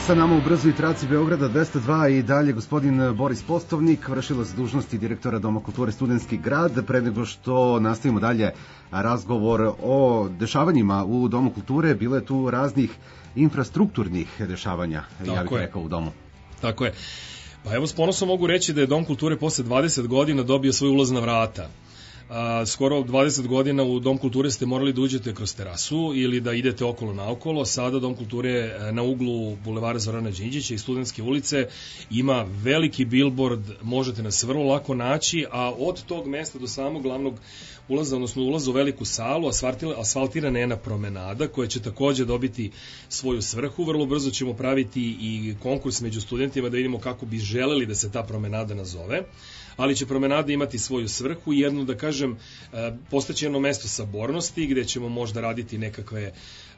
sa nama u brzoj traci Beograda 202 i dalje gospodin Boris Postovnik, vršilac dužnosti direktora Doma kulture Studentski grad. Pre nego što nastavimo dalje razgovor o dešavanjima u Domu kulture, bilo je tu raznih infrastrukturnih dešavanja, ja bih rekao, u domu. Tako je. Pa evo, s ponosom mogu reći da je Dom kulture posle 20 godina dobio svoj ulaz na vrata. Skoro 20 godina u Dom kulture ste morali da uđete kroz terasu ili da idete okolo naokolo. Sada Dom kulture na uglu bulevara Zorana Đinđića i Studentske ulice ima veliki bilbord, možete nas vrlo lako naći, a od tog mesta do samog glavnog ulaza, odnosno ulaza u veliku salu, asfaltirana je jedna promenada koja će takođe dobiti svoju svrhu. Vrlo brzo ćemo praviti i konkurs među studentima da vidimo kako bi želeli da se ta promenada nazove, ali će promenada imati svoju svrhu i jedno, da kažem, postaće jedno mesto sabornosti gde ćemo možda raditi nekakve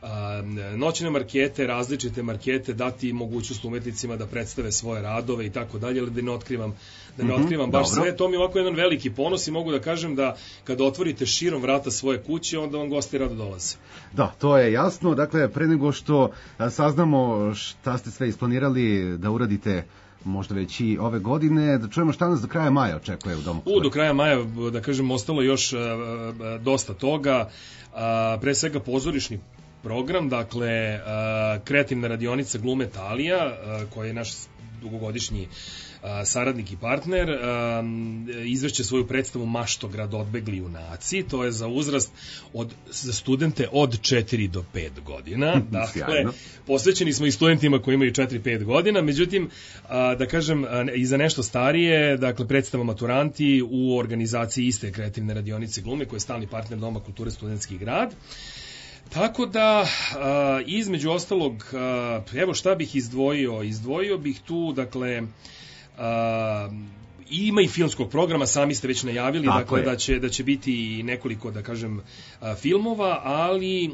noćne markete, različite markete, dati mogućnost umetnicima da predstave svoje radove i tako dalje, ali da ne otkrivam baš sve. To mi je ovako jedan veliki ponos i mogu da kažem da kada otvorite širom vrata svoje kuće, onda vam gosti rado dolaze. Da, to je jasno. Dakle, pre nego što saznamo šta ste sve isplanirali da uradite možda već i ove godine, da čujemo šta nas do kraja maja očekuje u Domu kulture. Do kraja maja, da kažem, ostalo još dosta toga, pre svega pozorišni program, dakle, kreativna radionica Glume Talija, koja je naš dugogodišnji saradnik i partner, izvešće svoju predstavu Maštograd odbegli junaci. To je za uzrast za studente od 4 do 5 godina. Dakle, posvećeni smo i studentima koji imaju 4-5 godina, međutim, da kažem, i za nešto starije, dakle, predstava Maturanti u organizaciji iste kreativne radionice Glume, koja je stalni partner Doma kulture Studentski grad. Tako da, između ostalog, evo šta bih izdvojio bih tu, dakle, ima i filmskog programa, sami ste već najavili, dakle, da će biti nekoliko, da kažem, filmova, ali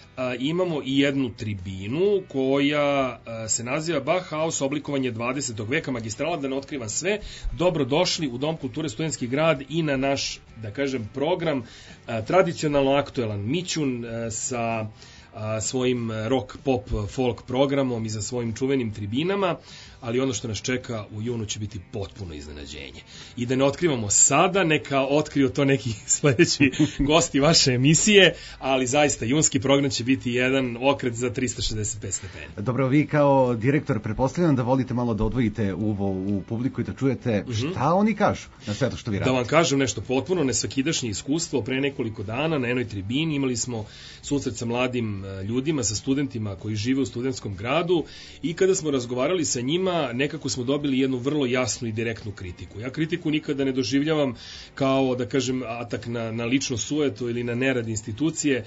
imamo i jednu tribinu koja se naziva Bauhaus, oblikovanje 20. veka, magistrala, da ne otkrivam sve. Dobrodošli u Dom kulture Studentski grad i na naš, da kažem, program, tradicionalno aktuelan Mićun sa svojim rock, pop, folk programom i za svojim čuvenim tribinama, ali ono što nas čeka u junu će biti potpuno iznenađenje. I da ne otkrivamo sada, neka otkriju to neki sledeći gosti vaše emisije, ali zaista junski program će biti jedan okret za 365 stepeni. Dobro, vi kao direktor pretpostavljam da volite malo da odvojite uvo u publiku i da čujete šta oni kažu na sve to što vi radite. Da vam kažem nešto potpuno nesvakidašnje iskustvo. Pre nekoliko dana na jednoj tribini imali smo susret sa mladim ljudima, sa studentima koji žive u studentskom gradu i kada smo razgovarali sa njima, nekako smo dobili jednu vrlo jasnu i direktnu kritiku. Ja kritiku nikada ne doživljavam kao, da kažem, atak na lično sujeto ili na nerad institucije.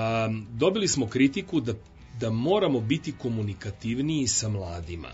Dobili smo kritiku da moramo biti komunikativniji sa mladima.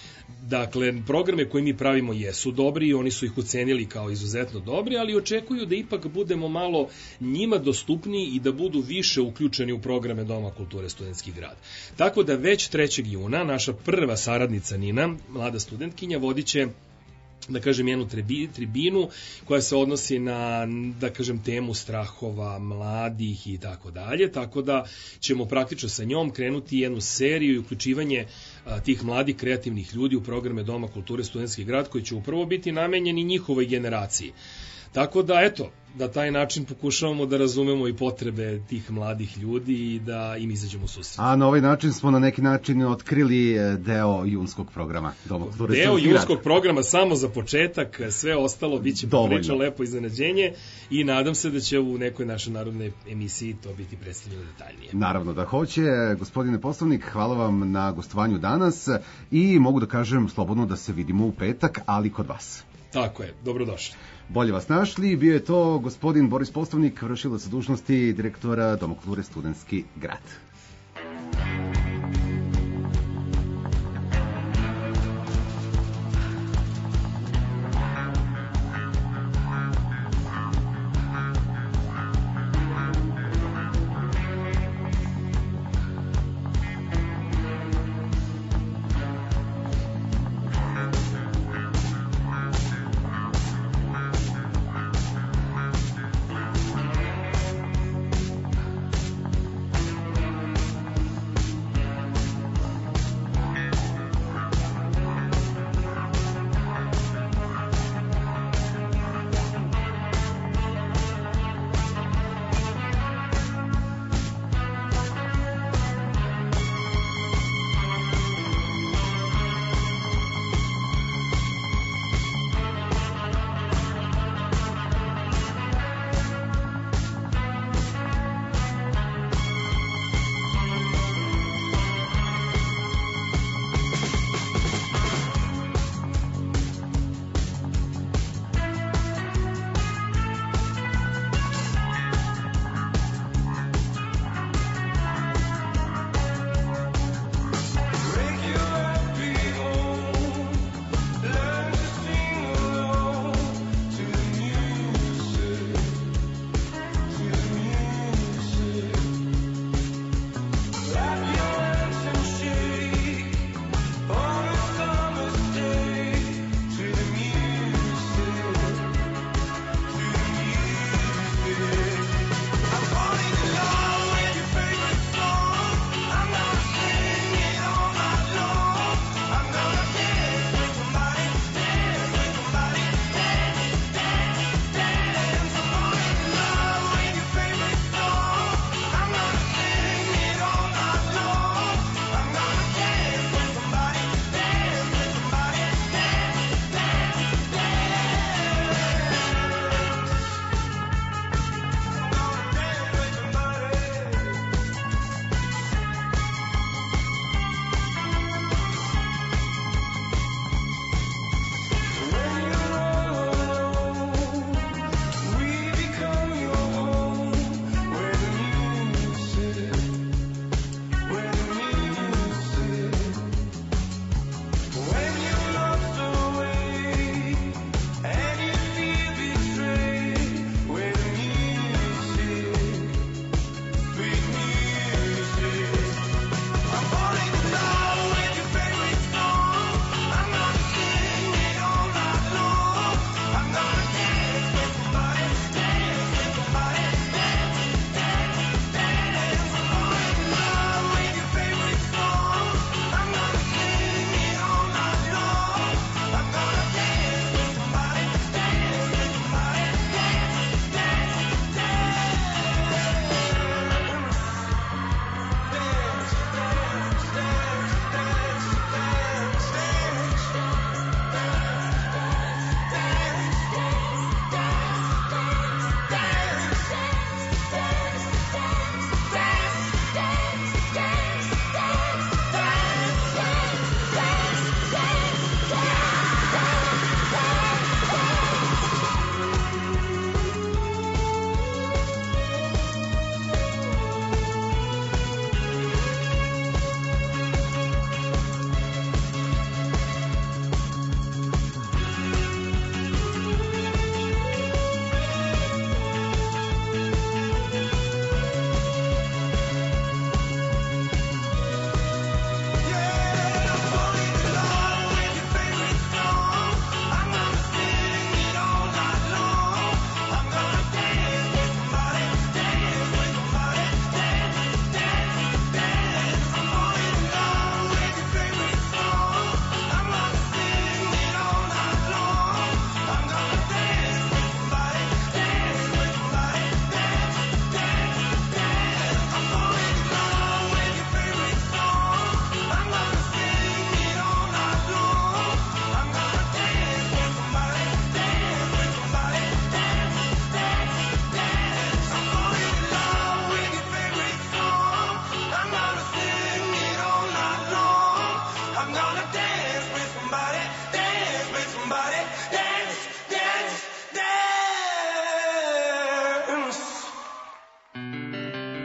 Dakle, programe koje mi pravimo jesu dobri i oni su ih ocenili kao izuzetno dobri, ali očekuju da ipak budemo malo njima dostupniji i da budu više uključeni u programe Doma kulture Studentski grad. Tako da već 3. juna naša prva saradnica Nina, mlada studentkinja, vodiće, da kažem, jednu tribinu koja se odnosi na, da kažem, temu strahova mladih i tako dalje, tako da ćemo praktično sa njom krenuti jednu seriju i uključivanje tih mladih kreativnih ljudi u programe Doma kulture Studentski grad, koji će upravo biti namenjeni njihovoj generaciji. Tako da, eto, da taj način pokušavamo da razumemo i potrebe tih mladih ljudi i da im izađemo u susret. A na ovaj način smo na neki način otkrili deo junskog programa Doma kulture Studentski grad. Deo junskog programa samo za početak, sve ostalo bit će poprično lepo iznenađenje i nadam se da će u nekoj našoj narodnoj emisiji to biti predstavljeno detaljnije. Naravno da hoće. Gospodine Poslovnik, hvala vam na gostovanju danas i mogu da kažem slobodno da se vidimo u petak, ali kod vas. Tako je, dobrodošli. Bolje vas našli, bio je to gospodin Boris Postovnik, vršilac dužnosti direktora Doma kulture Studentski grad.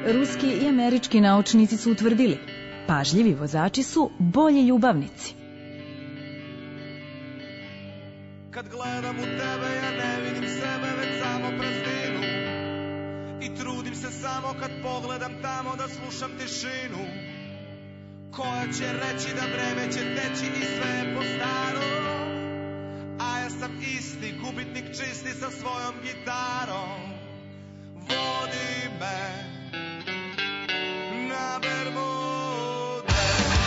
Ruski i američki naučnici su utvrdili, pažljivi vozači su bolji ljubavnici. Kad gledam u tebe ja ne vidim sebe već samo prazninu i trudim se samo kad pogledam tamo da slušam tišinu koja će reći da vreme će teći i sve je po starom, a ja sam isti gubitnik čisti sa svojom gitarom. Vodi me na Bermude,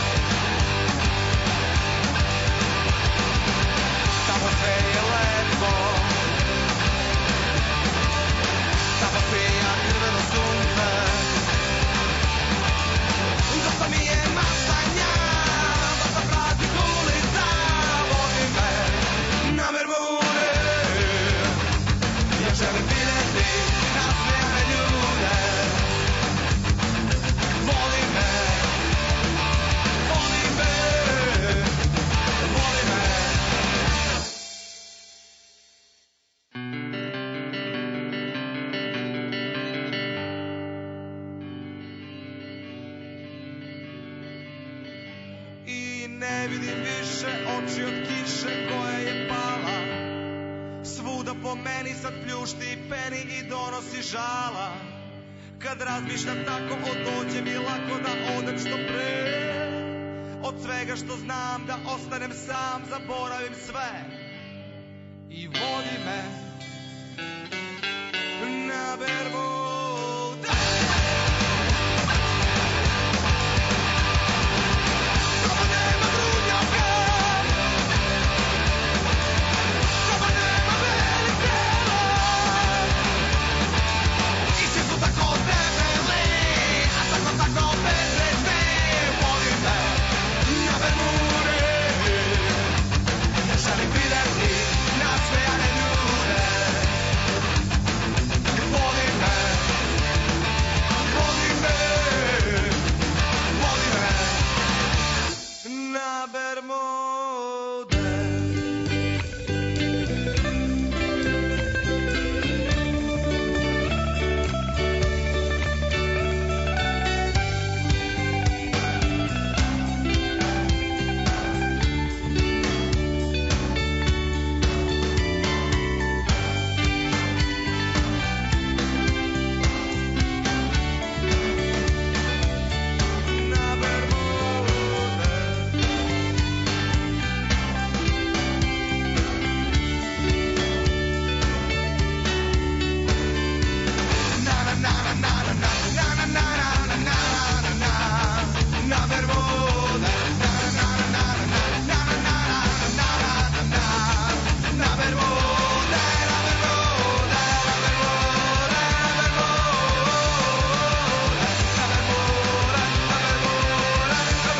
tamo sve je lepo, tamo sija crveno sunce, dosta mi je maštanja, dosta praznih ulica. Vodi me na Bermude, ja želim vidjeti nasmejane ljude. Voli me, voli me, voli me. I ne vidim više oči od kiše koja je pala. Svuda po meni sad pljušti peni i donosi žala. Kad razmišljam tako dođe mi lako da odem što pre. Od svega što znam da ostanem sam, zaboravim sve. I vodi me na Bermude. Tamo nema grudnjaka, tamo nema velikana, i svi su tako debeli, a tako bezvezni. Voli me na Bermude, ja želim vidjeti nasmejane ljude. Voli me, voli me, voli me na Bermude. Na Bermude. Na na na na na na na na na na na na na na Bermude. Na na na na na na na na na na na Bermude. Na Bermude, na Bermude, na Bermude, na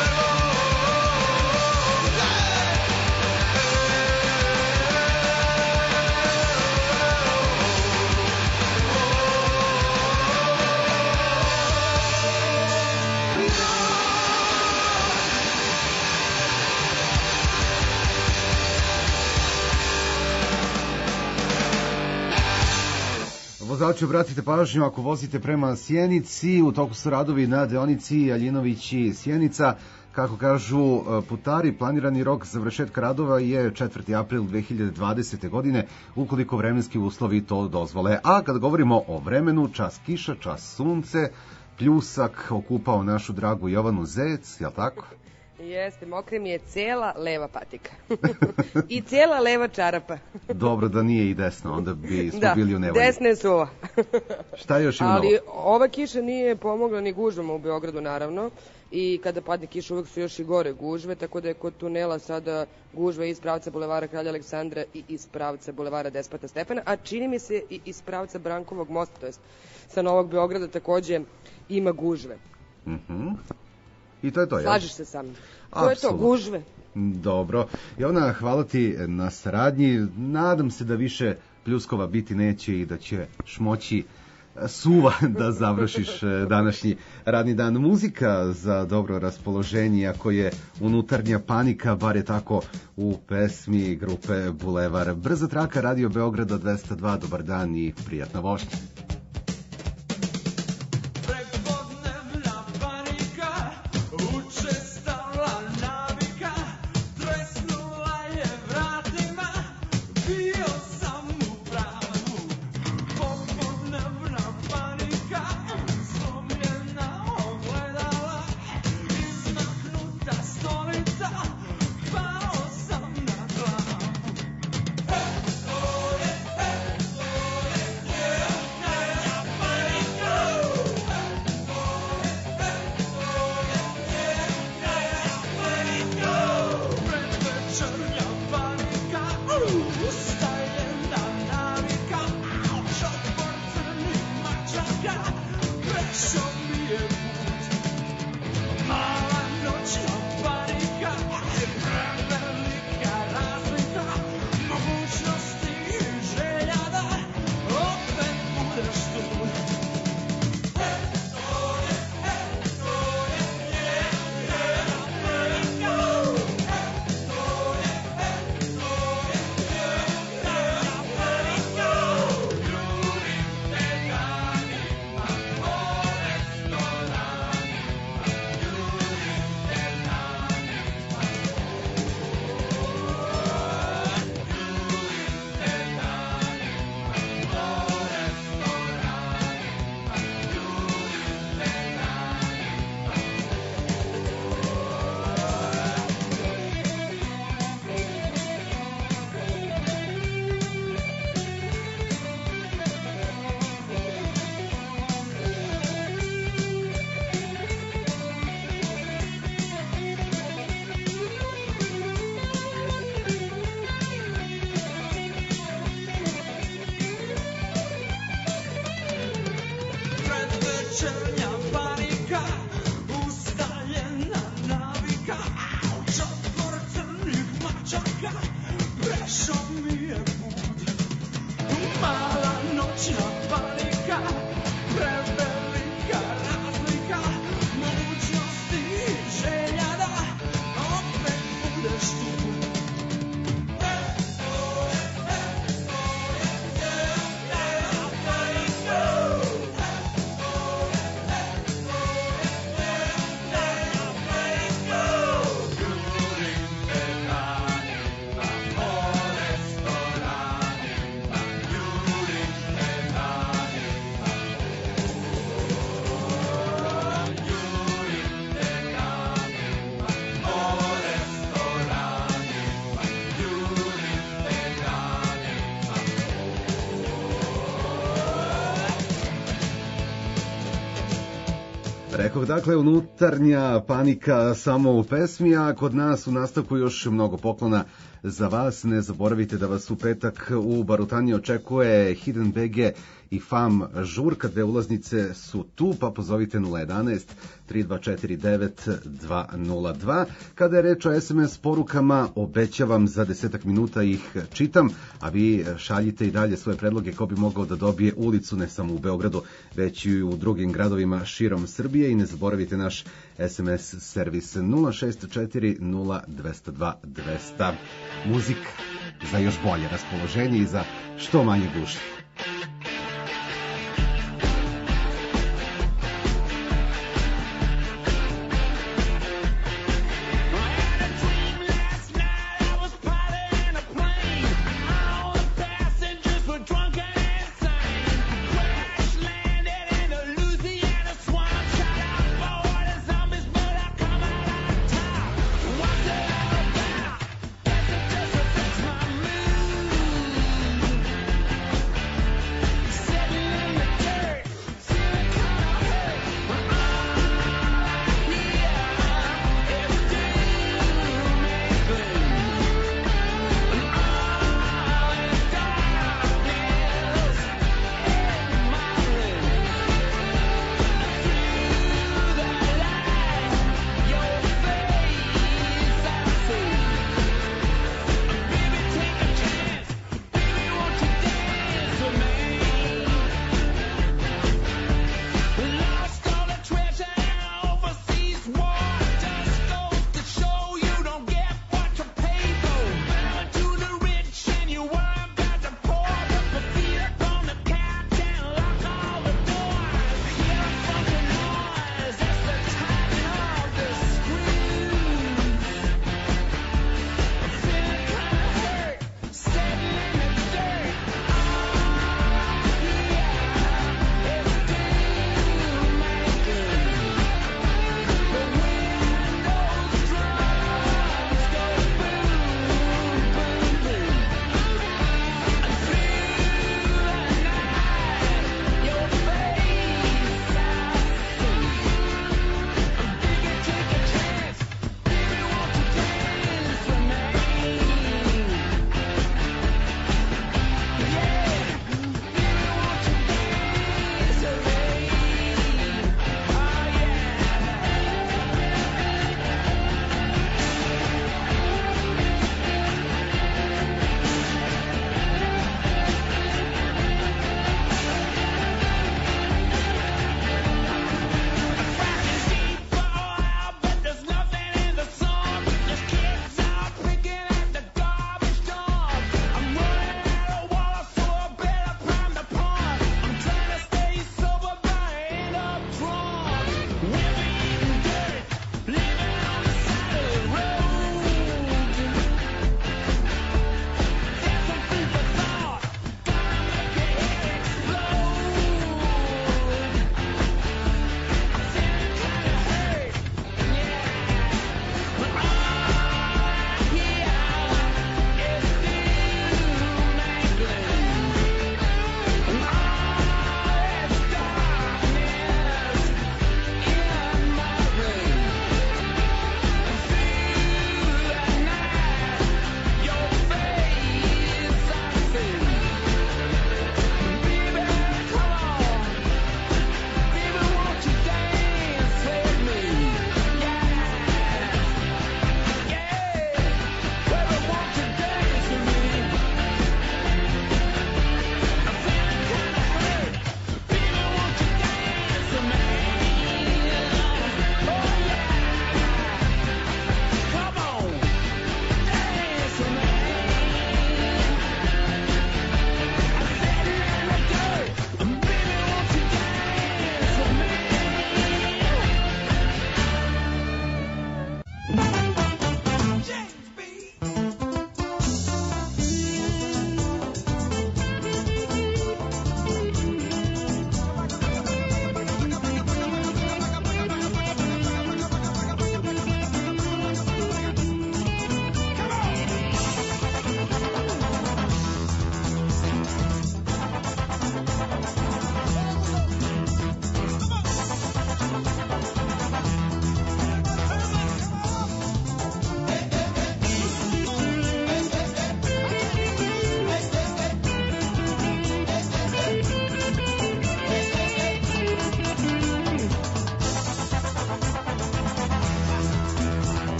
Vozači, obratite pažnju, ako vozite prema Sjenici, u toku su radovi na deonici Aljinović i Sjenica. Kako kažu putari, planirani rok završetka radova je 4. april 2020. godine, ukoliko vremenski uslovi to dozvole. A kad govorimo o vremenu, čas kiša, čas sunce, pljusak okupao našu dragu Jovanu Zec, jel tako? Jeste, mokre mi je cijela leva patika. I cijela leva čarapa. Dobro da nije i desno, onda bi smo Da, bili u nevolji. desna je suva. Šta još ima novo? Ali ova kiša nije pomogla ni gužvama u Beogradu, naravno. I kada padne kiša uvek su još i gore gužve, tako da je kod tunela sada gužva iz pravca bulevara Kralja Aleksandra i iz pravca bulevara Despota Stefana, a čini mi se i iz pravca Brankovog mosta, to jest sa Novog Beograda takođe ima gužve. I to je to, jel? Slažeš se sa mnom? To je to, gužve. Dobro. Jovana, hvala ti na saradnji. Nadam se da više pljuskova biti neće i da ćeš moći suva da završiš današnji radni dan. Muzika za dobro raspoloženje, ako je unutarnja panika, bar je tako u pesmi grupe Bulevar. Brza traka, Radio Beograda 202, dobar dan i prijatna vožnja. Preko večernja panika, ustaljena navika, čopor crnih mačaka, prešao mi je put. Mala noćna panika, prevelika razlika, mogućnosti i želja da opet budeš tu. Rekoh, dakle, unutarnja panika samo u pesmi, a kod nas u nastavku još mnogo poklona za vas. Ne zaboravite da vas u petak u Barutaniji očekuje Hidden BG i FAM žurka. 2 ulaznice su tu, pa pozovite 011 3249 202. Kada je reč o SMS porukama, obećavam za 10 minuta ih čitam, a vi šaljite i dalje svoje predloge ko bi mogao da dobije ulicu ne samo u Beogradu, već i u drugim gradovima širom Srbije. I ne zaboravite naš SMS servis 064 0202 200. Muzika za još bolje raspoloženje i za što manje gužve. Just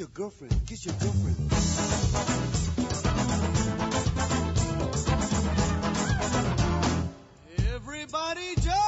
your girlfriend, get your girlfriend. Everybody jump!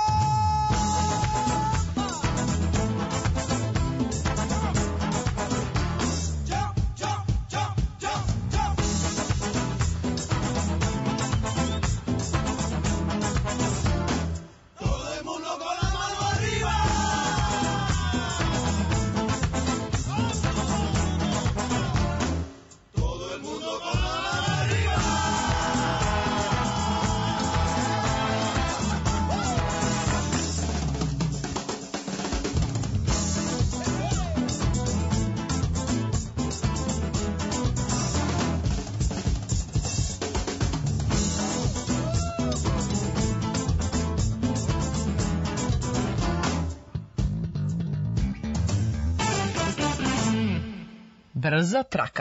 Brza traka.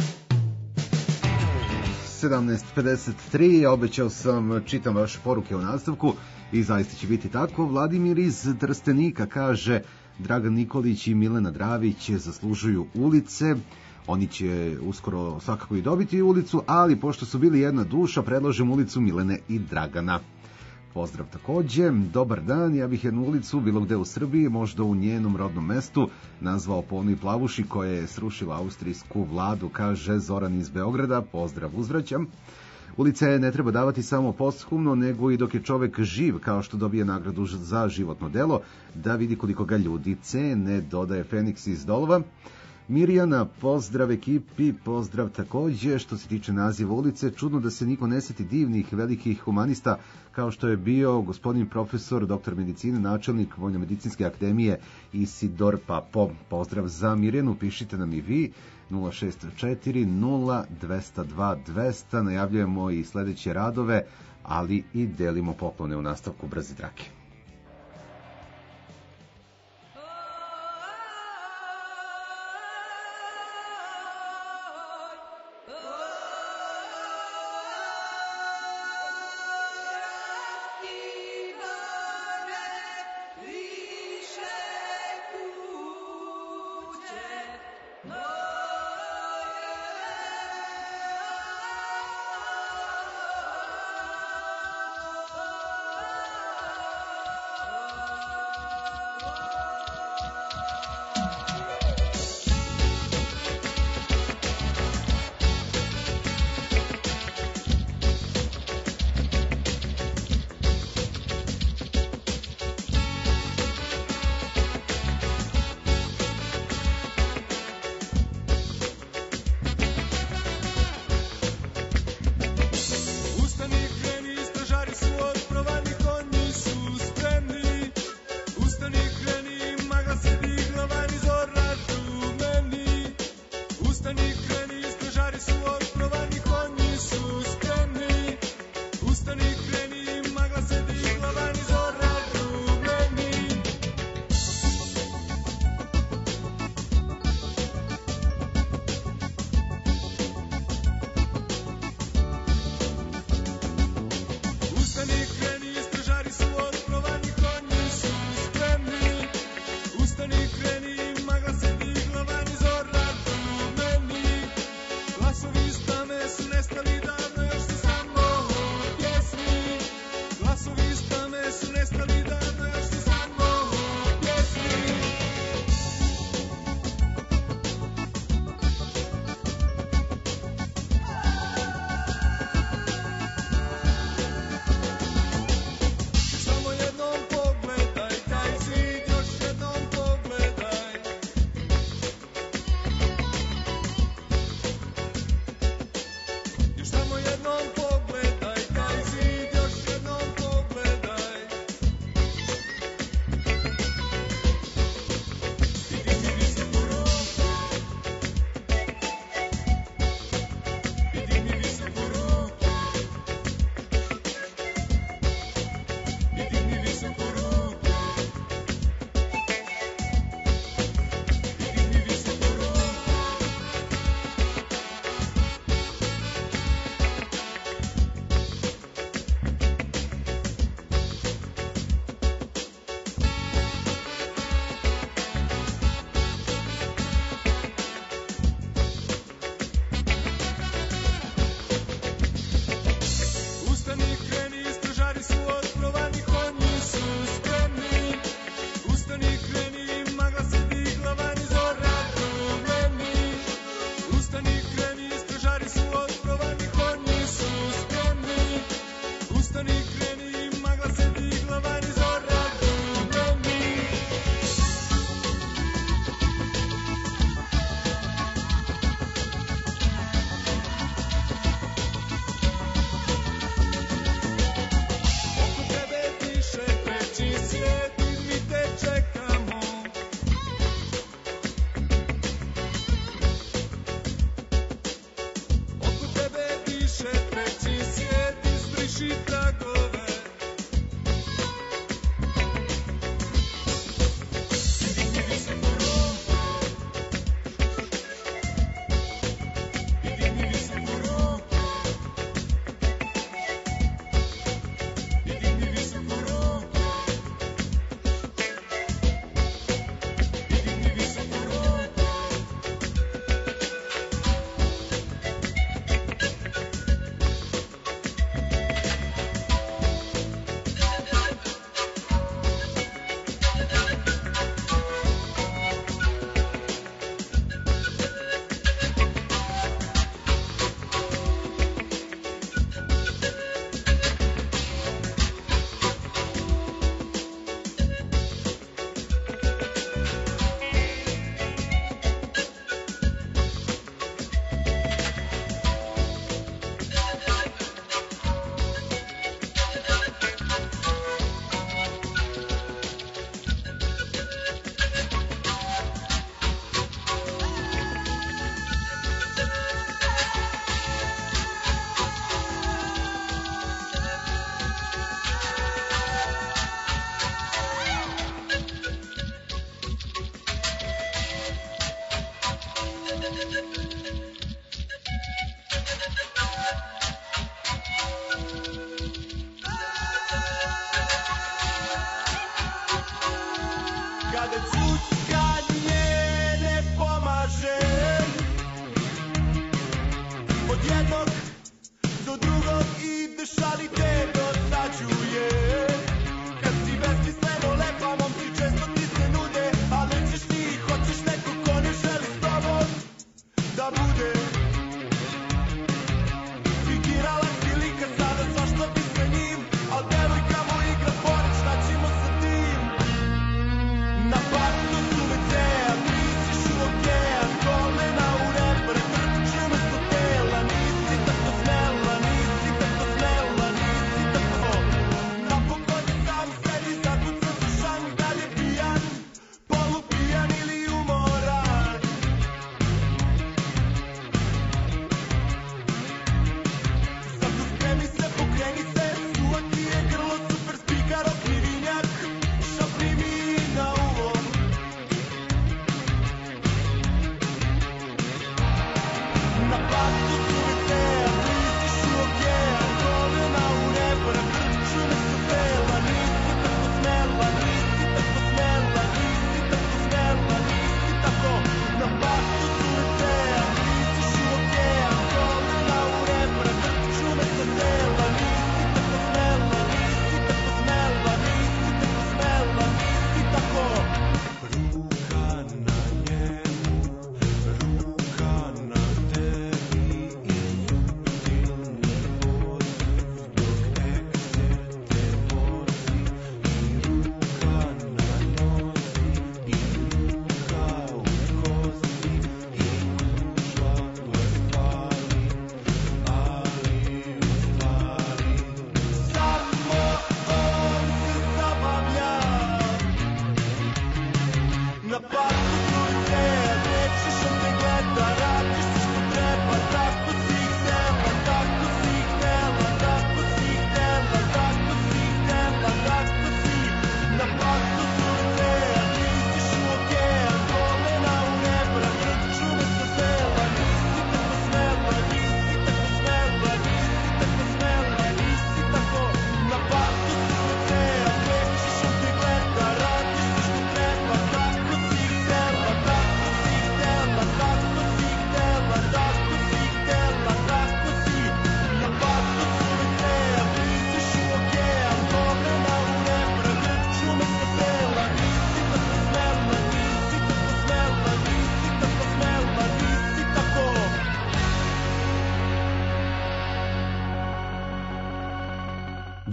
17:53, obećao sam, čitam vaše poruke u nastavku i zaista će biti tako. Vladimir iz Trstenika kaže: Dragan Nikolić i Milena Dravić zaslužuju ulice, oni će uskoro svakako i dobiti ulicu, ali pošto su bili jedna duša, predlažem ulicu Milene i Dragana. Pozdrav takođe, dobar dan, ja bih jednu ulicu bilo gde u Srbiji, možda u njenom rodnom mestu, nazvao po onoj plavuši koja je srušila austrijsku vladu, kaže Zoran iz Beograda, pozdrav uzvraćam. Ulice ne treba davati samo posthumno, nego i dok je čovek živ, kao što dobije nagradu za životno delo, da vidi koliko ga ljudi cene, dodaje Feniks iz Dolova. Mirjana, pozdrav ekipi, pozdrav takođe. Što se tiče naziva ulice, čudno da se niko ne seti divnih, velikih humanista, kao što je bio gospodin profesor, doktor medicine, načelnik Vojno-medicinske akademije Isidor Papo. Pozdrav za Mirjanu, pišite nam i vi, 064 0202 200. Najavljujemo i sledeće radove, ali i delimo poklone u nastavku Brze trake.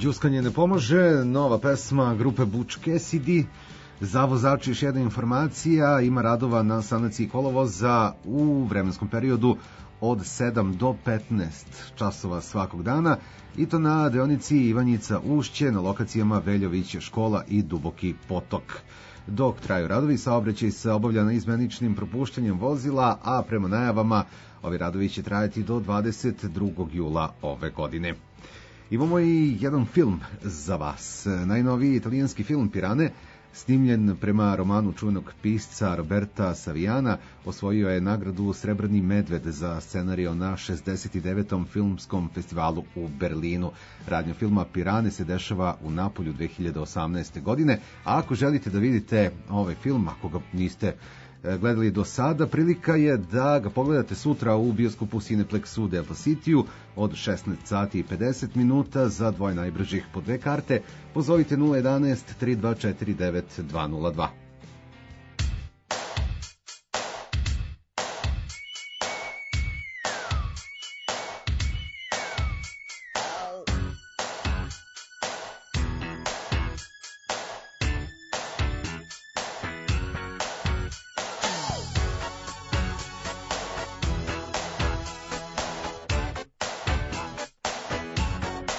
Đuskanje ne pomaže, nova pesma grupe Butch Cassidy. Za vozače još jedna informacija, ima radova na sanaciji kolovoza u vremenskom periodu od 7 do 15 časova svakog dana, i to na deonici Ivanjica Ušće, na lokacijama Veljović škola i Duboki potok. Dok traju radovi, saobraćaj se obavlja na izmeničnim propuštanjem vozila, a prema najavama ovi radovi će trajati do 22. jula ove godine. Imamo i jedan film za vas. Najnoviji italijanski film Pirane, snimljen prema romanu čuvenog pisca Roberta Saviana, osvojio je nagradu Srebrni medved za scenario na 69. filmskom festivalu u Berlinu. Radnja filma Pirane se dešava u Napolju 2018. godine, a ako želite da vidite ovaj film, ako ga niste gledali do sada, prilika je da ga pogledate sutra u bioskopu Cineplexu Delta Cityu od 16 sati i 50 minuta za dvoje najbržih po 2 karte. Pozovite 011 3249 202.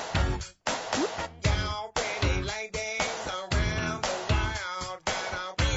Y'all pretty ladies around the world got a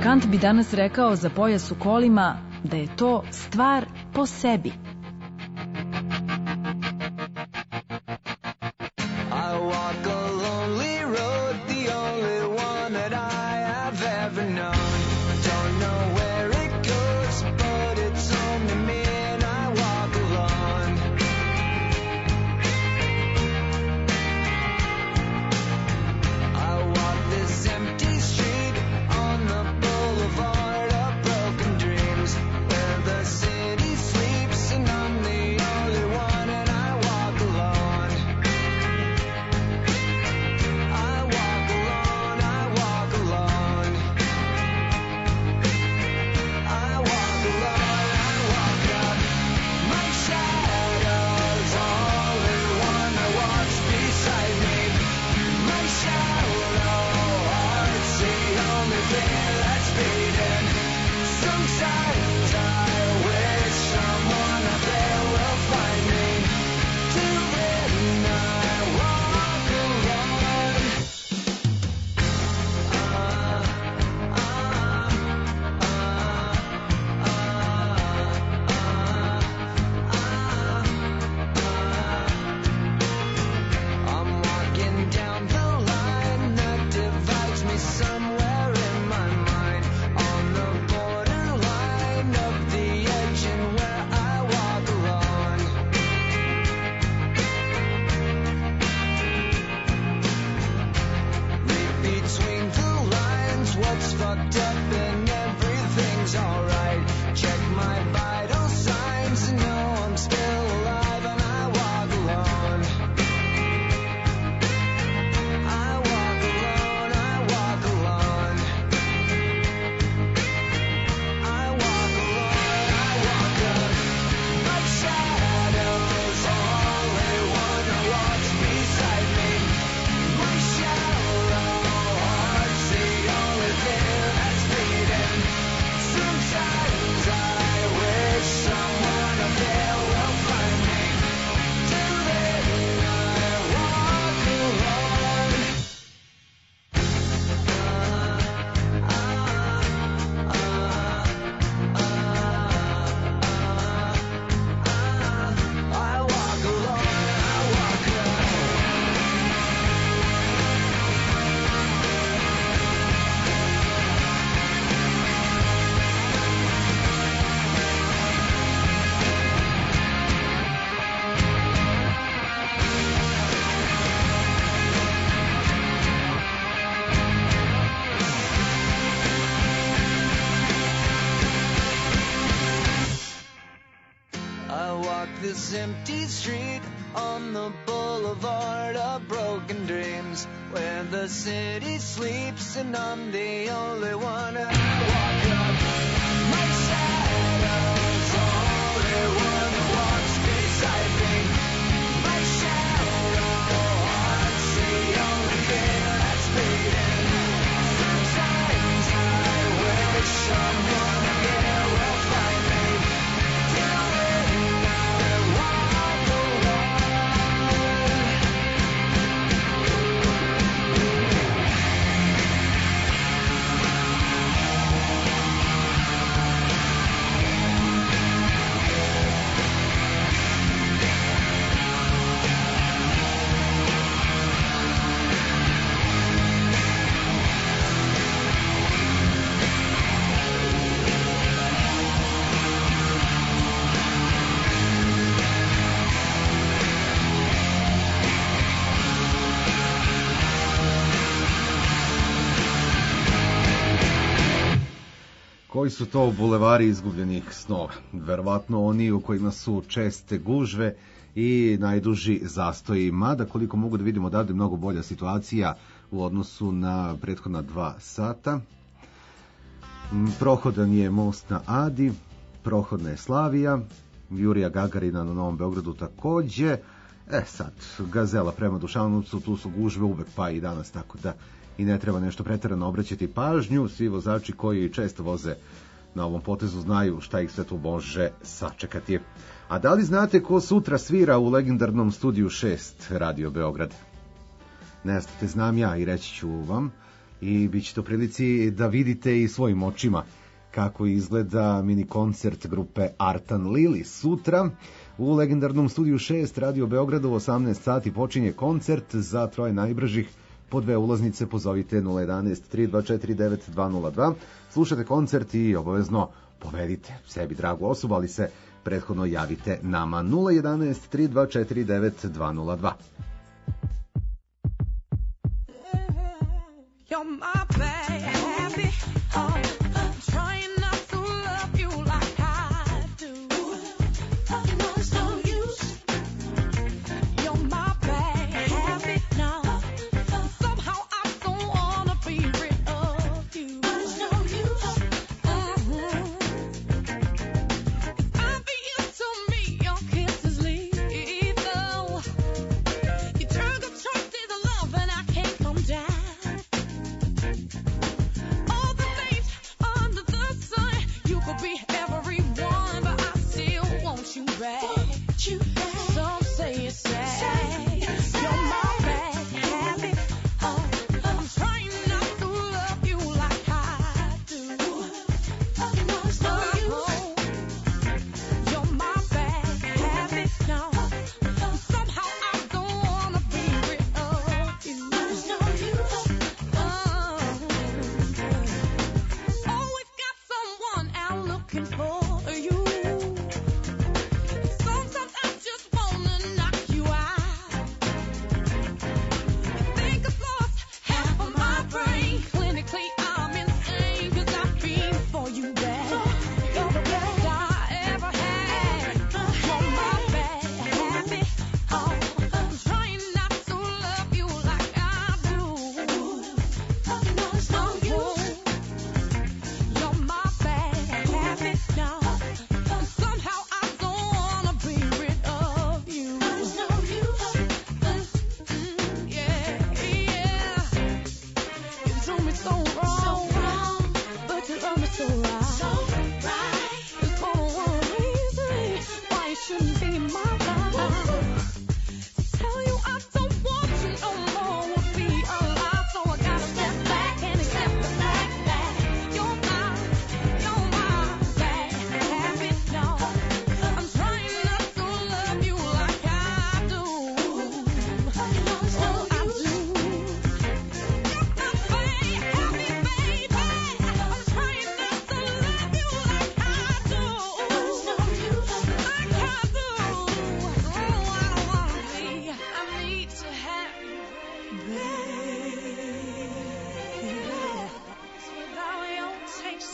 Kant bi danas rekao za pojas u kolima da je to stvar po sebi. I walk a lonely road, the only one that I have ever known. Don't know where it goes, but it's home to me and I walk alone. I walk this empty street on the boulevard of broken dreams, where the city sleeps and I'm the only one and I walk alone. I walk alone, I walk alone. I walk alone, I walk up. My shadow's only one that walks beside me. My shallow heart's the only thing that's beating. Sometimes I wish someone out there will find me. Till then I walk alone. I'm walking down the line that divides me somewhere in my mind, on the borderline of the edge and where I walk alone. Read between the lines what's fucked up and everything's alright. Check my vital signs and know I'm still alive and I walk alone. I walk alone, I walk alone. I walk alone, I walk up. My shadow's only one who walks beside me. My shallow heart's the only thing that's beating. Sometimes I wish someone up there will find me. Till then I walk alone. I walk alone, I walk alone. I walk this empty street on the boulevard of broken dreams, where the city sleeps and I'm the only one. I walk up. My shadow's only one that walks beside me. My shallow heart's the only thing that's beating. Sometimes I wish someone up there will find me. Till then I walk alone. Koji su to bulevari izgubljenih snova? Verovatno oni u kojima su česte gužve i najduži zastoji, mada koliko mogu da vidimo odavde mnogo bolja situacija u odnosu na prethodna 2 sata. Prohodan je most na Adi, prohodna je Slavija, Jurija Gagarina na Novom Beogradu takođe. Sad, Gazela prema Dušanovcu, tu su gužve uvek pa i danas, tako da i ne treba nešto preterano obraćati pažnju. Svi vozači koji često voze na ovom potezu znaju šta ih sve tu može sačekati. A da li znate ko sutra svira u legendarnom studiju 6 Radio Beograd? Ne znate, znam ja i reći ću vam. i bit ćete u prilici da vidite i svojim očima kako izgleda mini koncert grupe Artan Lili. Sutra u legendarnom studiju 6 Radio Beogradu u 18 sati počinje koncert za troje najbržih. Po 2 ulaznice pozovite 011 3249 202. Slušate koncert i obavezno povedite sebi dragu osobu, ali se prethodno javite nama 011 3249 202. You're my baby. I'm trying not to love you like I do. You know it's no use. You're my baby now. Somehow I don't wanna be rid of you. It's no use. It's obvious to me your kiss is lethal. You turn control to the love and I can't come down. Be everyone, but I still want you back. Some say it's sad. You're my bad habit. I'm trying not to love you like I do. You know it's no use. You're my bad habit now. Somehow I don't wanna be rid of you. It's no use. Always got someone out looking for you. Sometimes I just wanna knock you out. I think I've lost half of my brain. Clinically I'm insane, 'cause I've been for you bad. You're the best I ever had. You're my bad habit. I'm trying not to love you like I do. You know it's no use. You're my bad habit now. Somehow I don't wanna be rid of you. It's no use. Yeah. You do me so wrong, but you love me so right. There's more than one reason why you shouldn't be my wife. Tell you I don't want you no more would be a lie, so I gotta step back and accept the fact that you're my bad habit now. I'm trying not to love you like I do. You know it's no use. You're my bad habit, baby. I'm trying not to love you like I do. It's no use. Like I do. Oh, I don't wanna be. I need to have you, baby. Without your taste,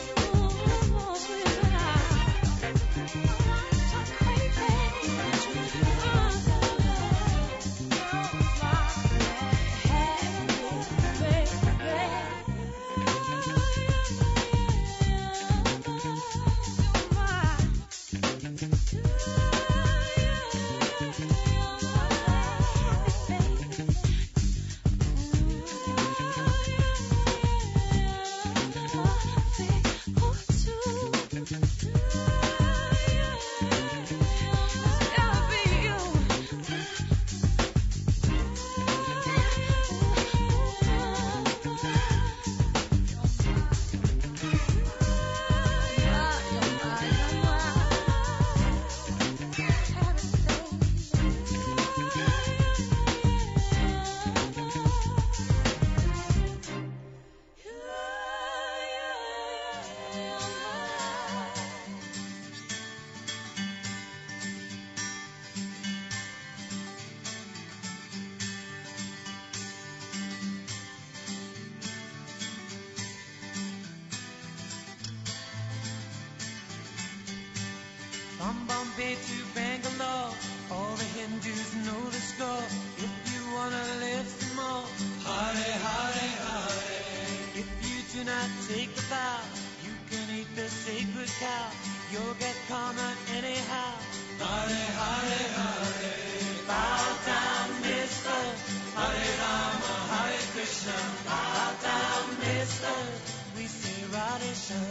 From Bombay to Bangalore, all the Hindus know the score. If you wanna live some more, Hare Hare Hare. If you do not take the vow, you can eat the sacred cow. You'll get karma anyhow. Hare Hare Hare. Bow down, mister. Hare Rama, Hare Krishna. Bow down, mister. We say Radhe Shyam.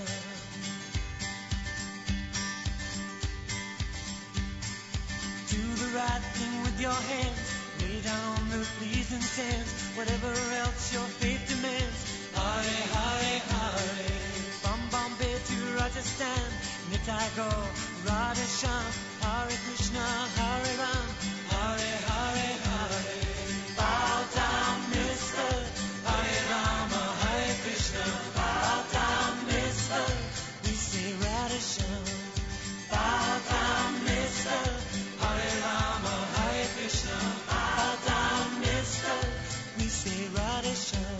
Do the right thing with your hands. lay down on the pleasing sands, whatever else your faith demands. Hare, Hare, Hare. From Bombay to Rajasthan, Nitai Gaur, Radha Shyam, Hare Krishna, Hare Ram, Hare, Hare, Hare. Bow down, mister, Hare Rama, Hare Krishna. Bow down, mister, we say Radha Shyam. Bow down, mister, Hare Rama, Hare Krishna. Bow down, mister, we say Radha Shyam.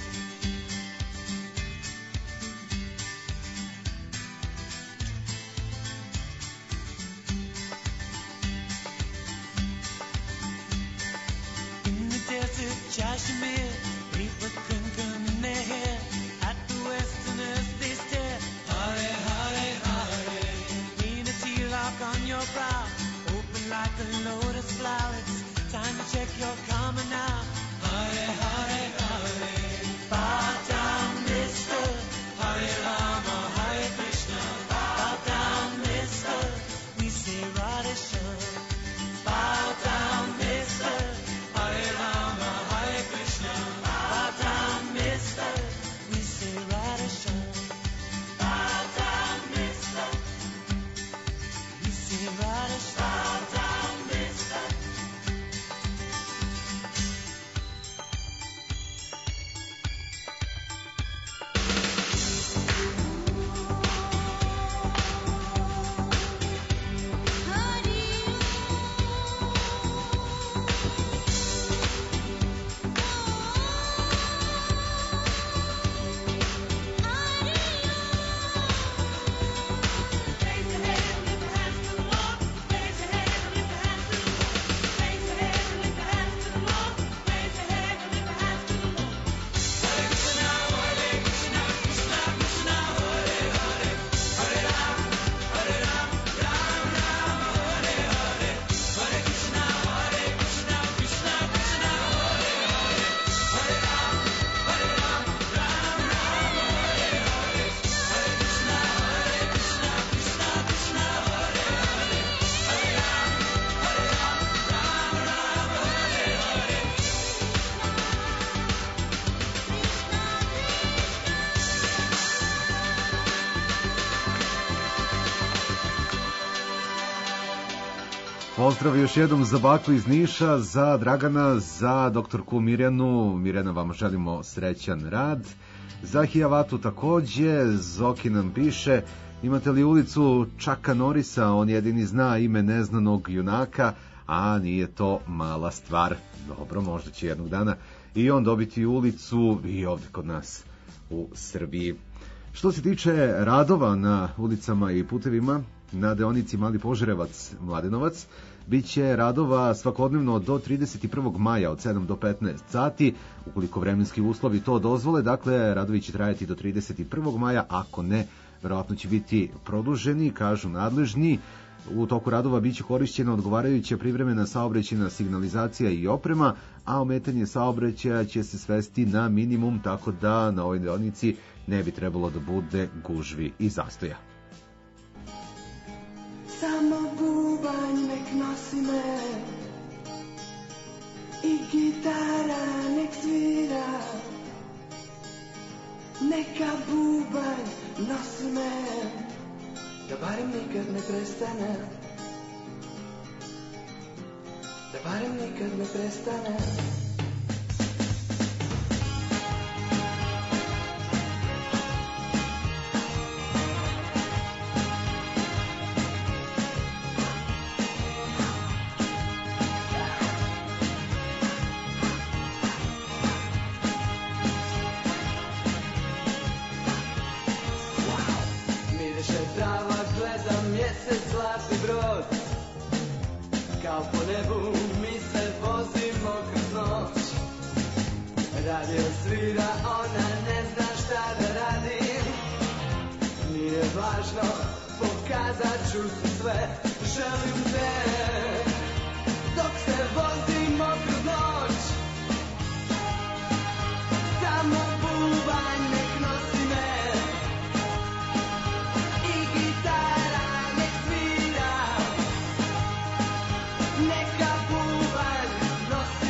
Kashmir, people crinkling in their hair. At the Westerners they stare. Hare, Hare, Hare. Lean a tilak on your brow, open like a lotus flower. It's time to check your karma now. Hare, Hare, Hare. Bow down, mister, Hare Rama, Hare Krishna. Bow down, mister, we say Radha Shyam. Bow down, mister, Hare Rama. Bow down, mister, we say Radha Shyam. Bow down, mister, we say Radha Shyam. Bow down, mister. Pozdrav još jednom za Baku iz Niša, za Dragana, za doktorku Mirjanu. Mirjana, vam želimo srećan rad. Za Hijavatu takođe, Zoki nam piše, imate li ulicu Čaka Norisa, on jedini zna ime neznanog junaka, a nije to mala stvar. Dobro, možda će jednog dana i on dobiti ulicu i ovde kod nas u Srbiji. Što se tiče radova na ulicama i putevima, na deonici Mali Požarevac, Mladenovac, biće radova svakodnevno do 31. maja od 7 do 15 sati, ukoliko vremenski uslovi to dozvole. Dakle, radovi će trajati do 31. maja, ako ne, verovatno će biti produženi, kažu nadležni. U toku radova biće korišćena odgovarajuća privremena saobraćajna signalizacija i oprema, a ometanje saobraćaja će se svesti na minimum, tako da na ovoj deonici ne bi trebalo da bude gužvi i zastoja. Samo bubanj nek nosi me i gitara nek svira. Neka bubanj nosi me, da barem nikad ne prestane. Da barem nikad ne prestane. Kao po nebu mi se vozimo kroz noć. Radio svira, ona ne zna šta da radi. Nije važno, pokazat ću se sve. Želim te, dok se vozimo kroz noć. Samo bubanj nek nosi me i gitara nek svira. Neka bubanj nosi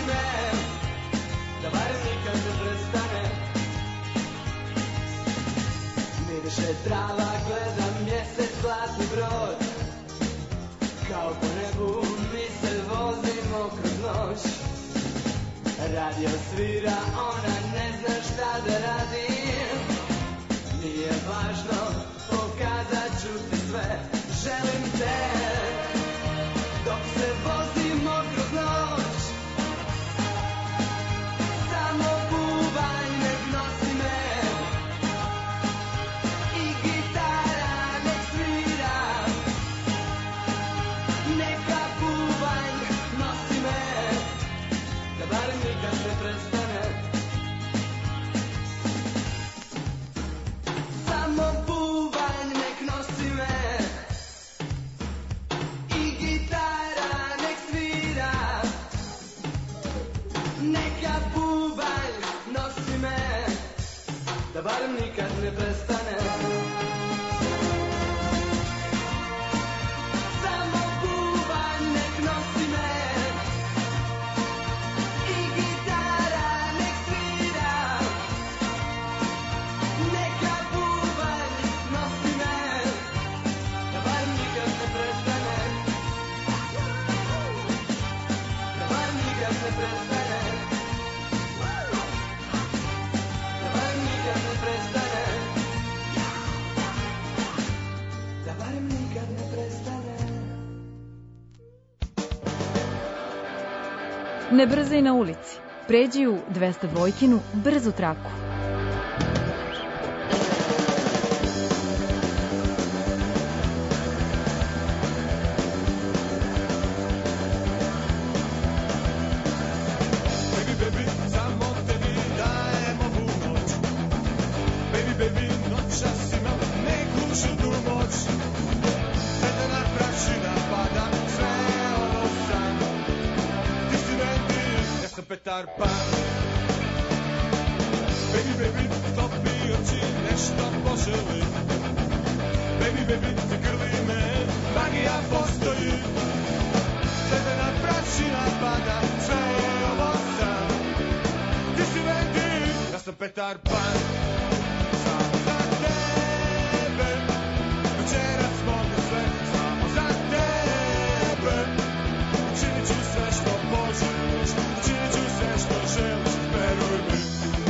Cvete trava, gledam mjesec, zlatni brod. Kao po nebu mi se vozimo kroz noć. Radio svira, ona ne zna šta da radi. Nije važno, pokazat ću ti sve. Želim te, dok se vozimo kroz noć. Samo bubanj nek nosi me. I gitara nek svira. Neka bubanj nosi me. Da bar nikad ne prestane. Samo bubanj nek nosi me. I gitara nek svira. Neka bubanj nosi me. Da bar nikad ne prestane. Samo bubanj nek nosi me. I gitara nek svira. Neka bubanj nosi me. Da bar nikad ne prestane. Da bar nikad ne prestane. Da bar nikad ne prestane. Da barem nikad ne prestane. Ne brzaj na ulici. Pređi u 202-kinu brzu traku. Baby, baby, samo tebi dajem ovu noć. Baby, baby, noćas imam neku čudnu moć. Ledena prašina pada, sve ovo san. Ti si Wendy, ja sam Petar Pan. Baby, baby, topi oči, nešto poželi. Baby, baby, ti grli me, magija postoji. Ledena prašina pada, sve ovo san. Ti si Wendy, ja sam Petar Pan. Samo za tebe, večeras mogu sve. Samo za tebe, učinit ću sve što poželiš. Učinit ću sve što želiš, veruj mi.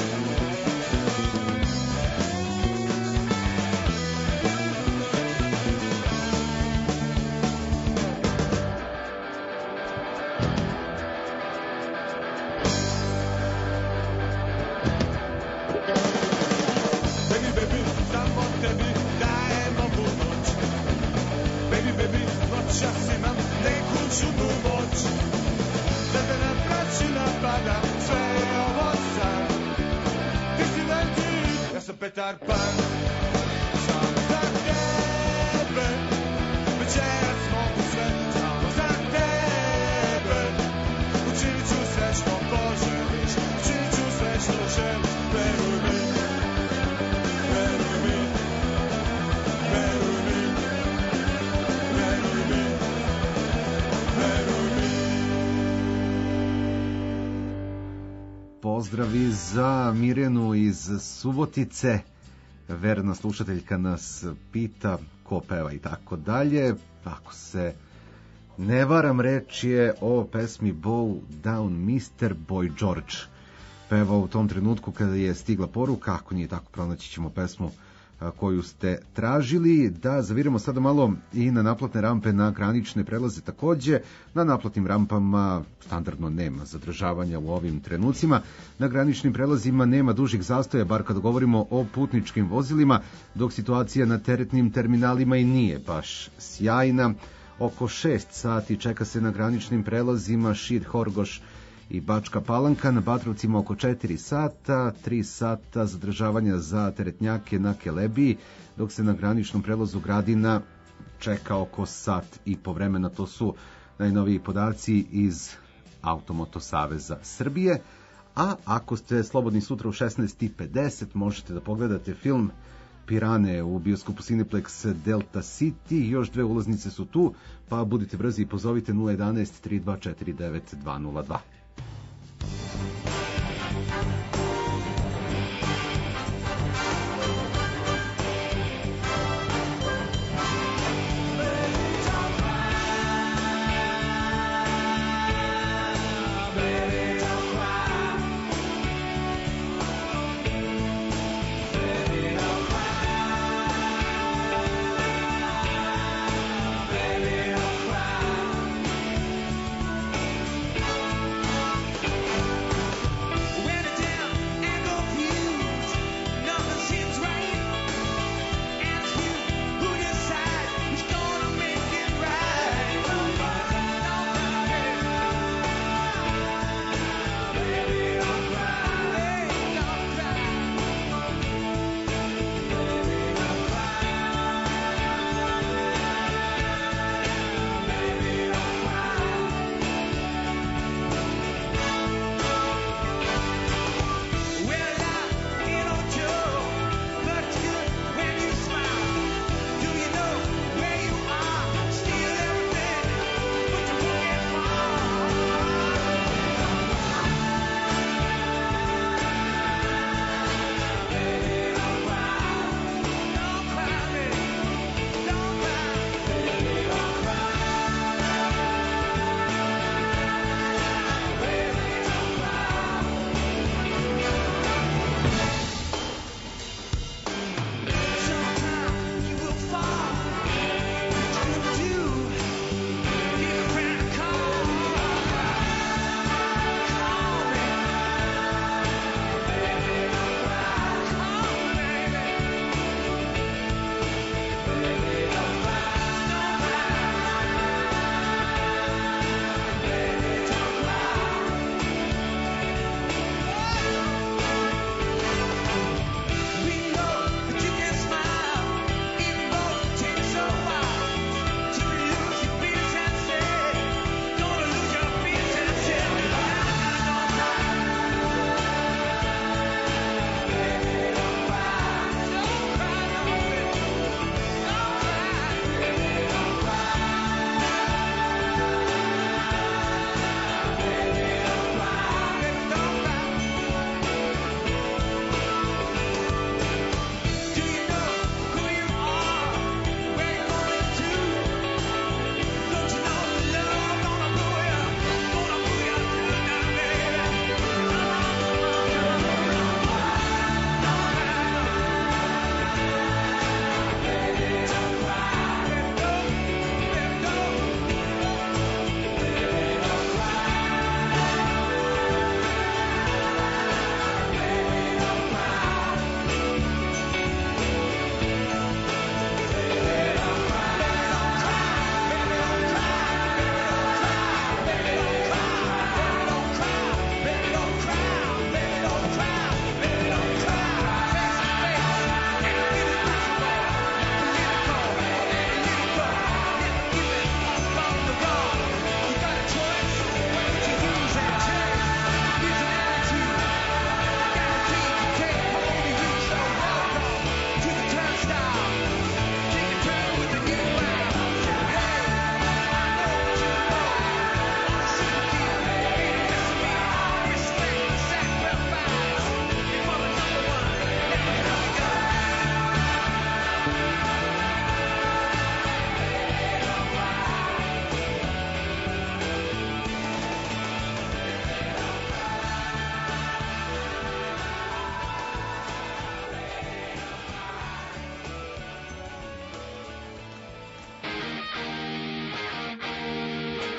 Baby, baby, samo tebi dajem ovu noć. Baby, baby, noćas imam neku čudnu moć. Ledena prašina pada, sve je ovo san. Ti si Wendy, ja sam Petar Pan. Samo za tebe, večeras mogu sve. Samo za tebe, učinit ću sve što poželiš. Učinit ću sve što želiš, veruj mi. Veruj mi, veruj mi, veruj mi, veruj mi. Pozdravi za Mirjanu iz Subotice. Verna slušateljka nas pita ko peva i tako dalje. Ako se ne varam, reč je o pesmi Bow Down Mr. Boy George. Pevao u tom trenutku kada je stigla poruka. Ako nije tako, pronaći ćemo pesmu koju ste tražili. Da zaviramo sada malo i na naplatne rampe, na granične prelaze takođe. Na naplatnim rampama standardno nema zadržavanja u ovim trenucima. Na graničnim prelazima nema dužih zastoja, bar kada govorimo o putničkim vozilima, dok situacija na teretnim terminalima i nije baš sjajna. Oko 6 sati čeka se na graničnim prelazima Šid, Horgoš i Bačka Palanka, na Batrovcima oko 4 sata, 3 sata zadržavanja za teretnjake na Kelebiji, dok se na graničnom prelazu Gradina čeka oko sat i po vremena. To su najnoviji podaci iz Automoto Saveza Srbije. A ako ste slobodni sutra u 16:50 možete da pogledate film Pirane u bioskopu Cineplex Delta City. Još 2 ulaznice su tu, pa budite brzi i pozovite 011 3249 202.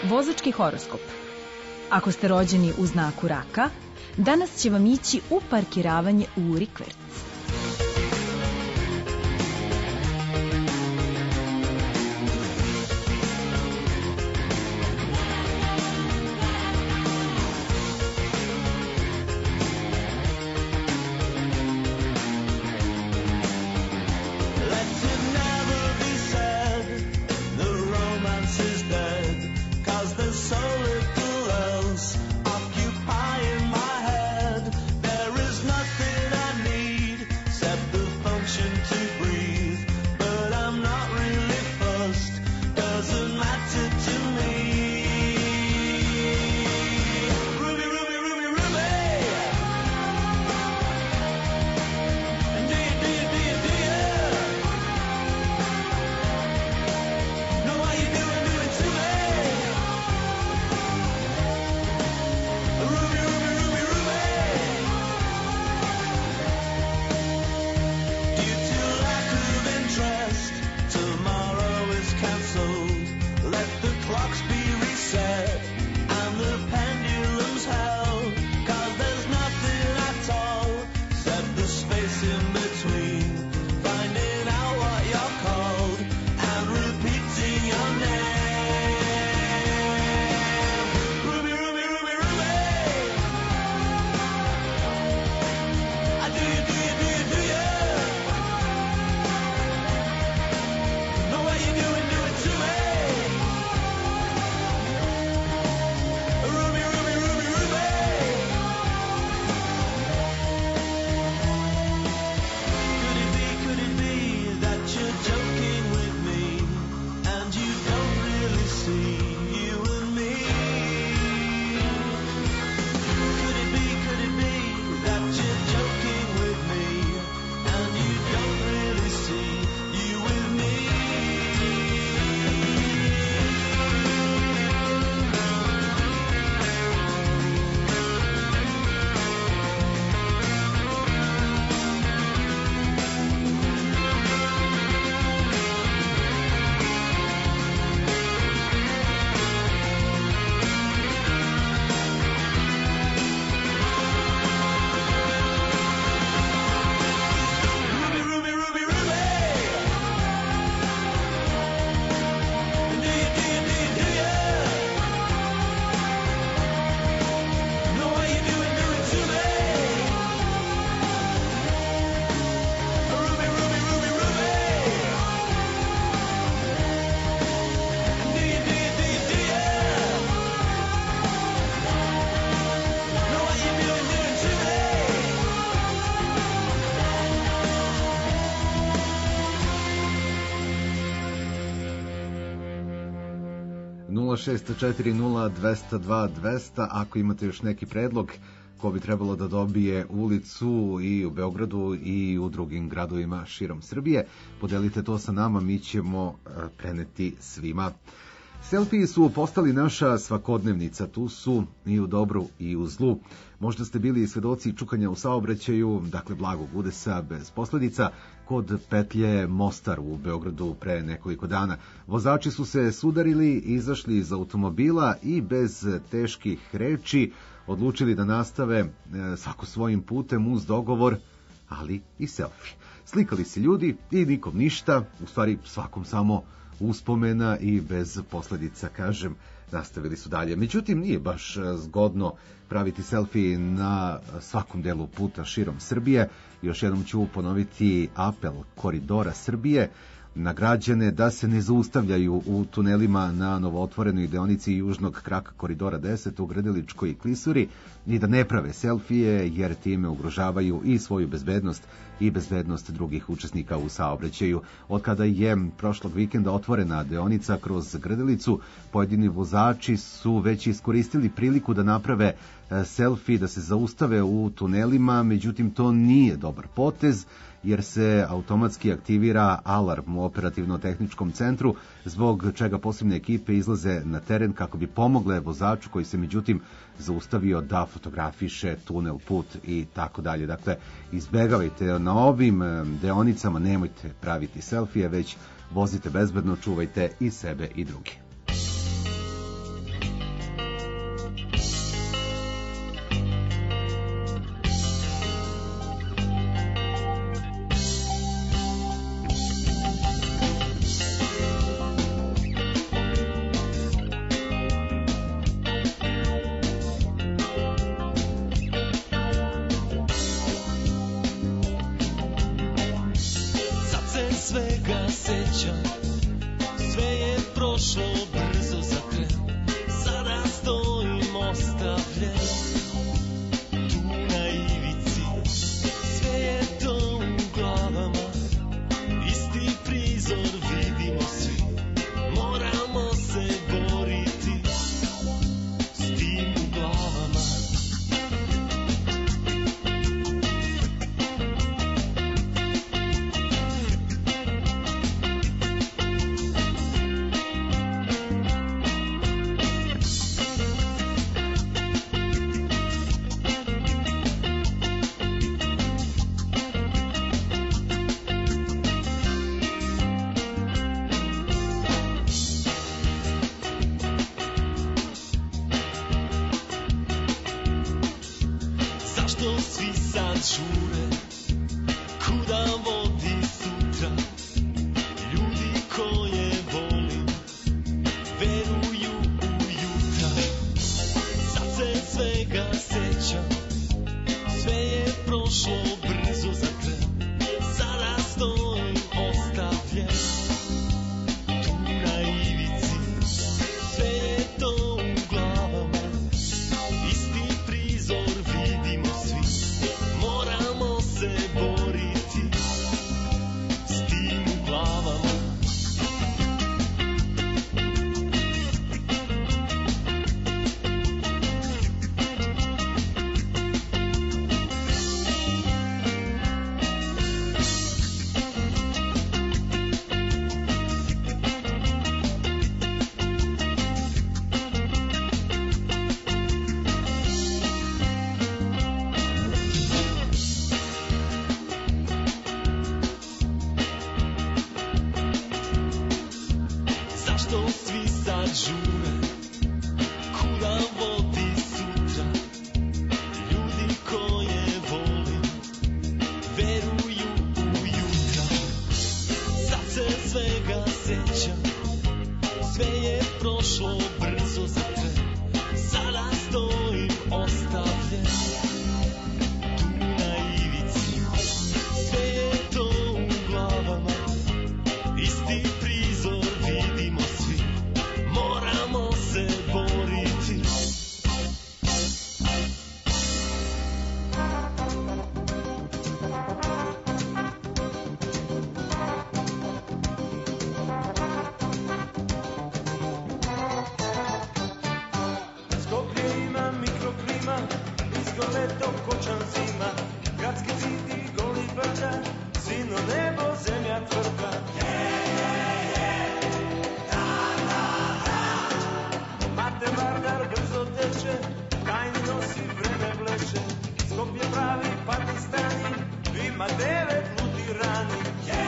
Vozački horoskop. Ako ste rođeni u znaku raka, danas će vam ići u parkiravanje u rikverc. Ako imate još neki predlog ko bi trebalo da dobije ulicu i u Beogradu i u drugim gradovima širom Srbije, podelite to sa nama, mi ćemo preneti svima. Selfiji su postali naša svakodnevnica, tu su i u dobru i u zlu. Možda ste bili svedoci čukanja u saobraćaju, dakle blagog udesa bez posledica, kod petlje Mostar u Beogradu pre nekoliko dana. Vozači su se sudarili, izašli iz automobila i bez teških reči odlučili da nastave svako svojim putem uz dogovor, ali i selfie. Slikali se ljudi i nikom ništa, u stvari svakom samo uspomena i bez posledica, kažem, nastavili su dalje. Međutim, nije baš zgodno praviti selfie na svakom delu puta širom Srbije. Još jednom ću ponoviti apel Koridora Srbije na građane da se ne zaustavljaju u tunelima na novootvorenoj deonici južnog kraka Koridora 10 u Grdeličkoj klisuri i da ne prave selfije jer time ugrožavaju i svoju bezbednost i bezbednost drugih učesnika u saobraćaju. Od kada je prošlog vikenda otvorena deonica kroz Grdelicu, pojedini vozači su već iskoristili priliku da naprave selfie, da se zaustave u tunelima, međutim to nije dobar potez jer se automatski aktivira alarm u operativno-tehničkom centru, zbog čega posebne ekipe izlaze na teren kako bi pomogle vozaču koji se međutim zaustavio da fotografiše tunel, put i tako dalje. Dakle, izbegavajte na ovim deonicama, nemojte praviti selfije, već vozite bezbedno, čuvajte i sebe i druge. žure, kuda vodi sutra. Ljudi koje volim veruju u jutra. Sad se svega sećam, sve je prošlo brzo za kraj. Sada stojim ostavljen tu na ivici. Sve je to u glavama, isti prizor vidimo svi. Moramo se boriti s tim u glavama. Zašto svi sad žure, kuda vodi sutra. Ljudi koje volim veruju u jutra. Sad se svega sećam, sve je prošlo brzo za kraj. Sada stojim ostavljen tu na ivici. Sve je to u glavama, isti prizor vidimo svi. Moramo se boriti. Skoplje ima mikroklima, izgole to kočan zima. Gradski zidi, goli brda, sino nebo, zemlja tvrda. Mate Vardar brzo teče, tajni nosi vreme vleče. Skopje pravi Pakistani, ima 9 ludi rani.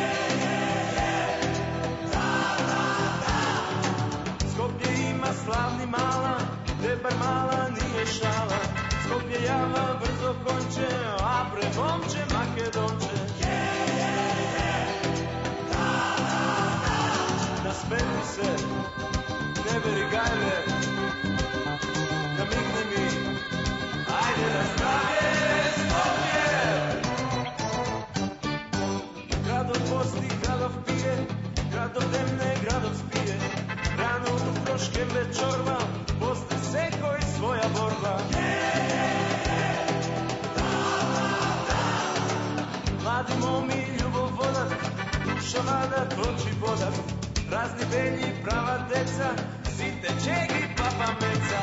Skopje ima slavni mala, te bar mala nije šala. Skopje java brzo konče, a premomče Makedonče. Nasmeni se, ne beri gajle, namigni mi, ajde na zdravlje, Skopje. Gradov posti, gradov pije, gradov demne, gradov spije. Rano utro škembe čorba, posle seko i svoja borba. Mladi momi, ljubovodan, duša mlada, toči vodak. Razni belji, prava deca, site čegi, papa meca.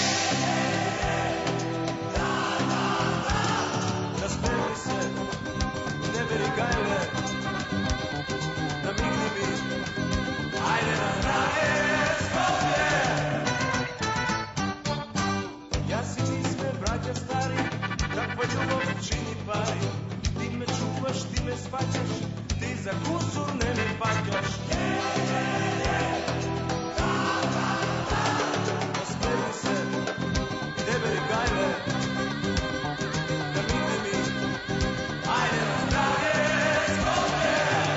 Nasmeni se, ne beri gajle, namigni mi, ajde na zdravlje, Skopje. Ja si mi sme, braća stari, kakva ljubav čini pari. Ti me čuvaš, ti me spaćaš, ti za kusur ne mi paćaš. Nasmeni se, ne beri gajle, namigni mi, ajde na zdravlje, Skopje.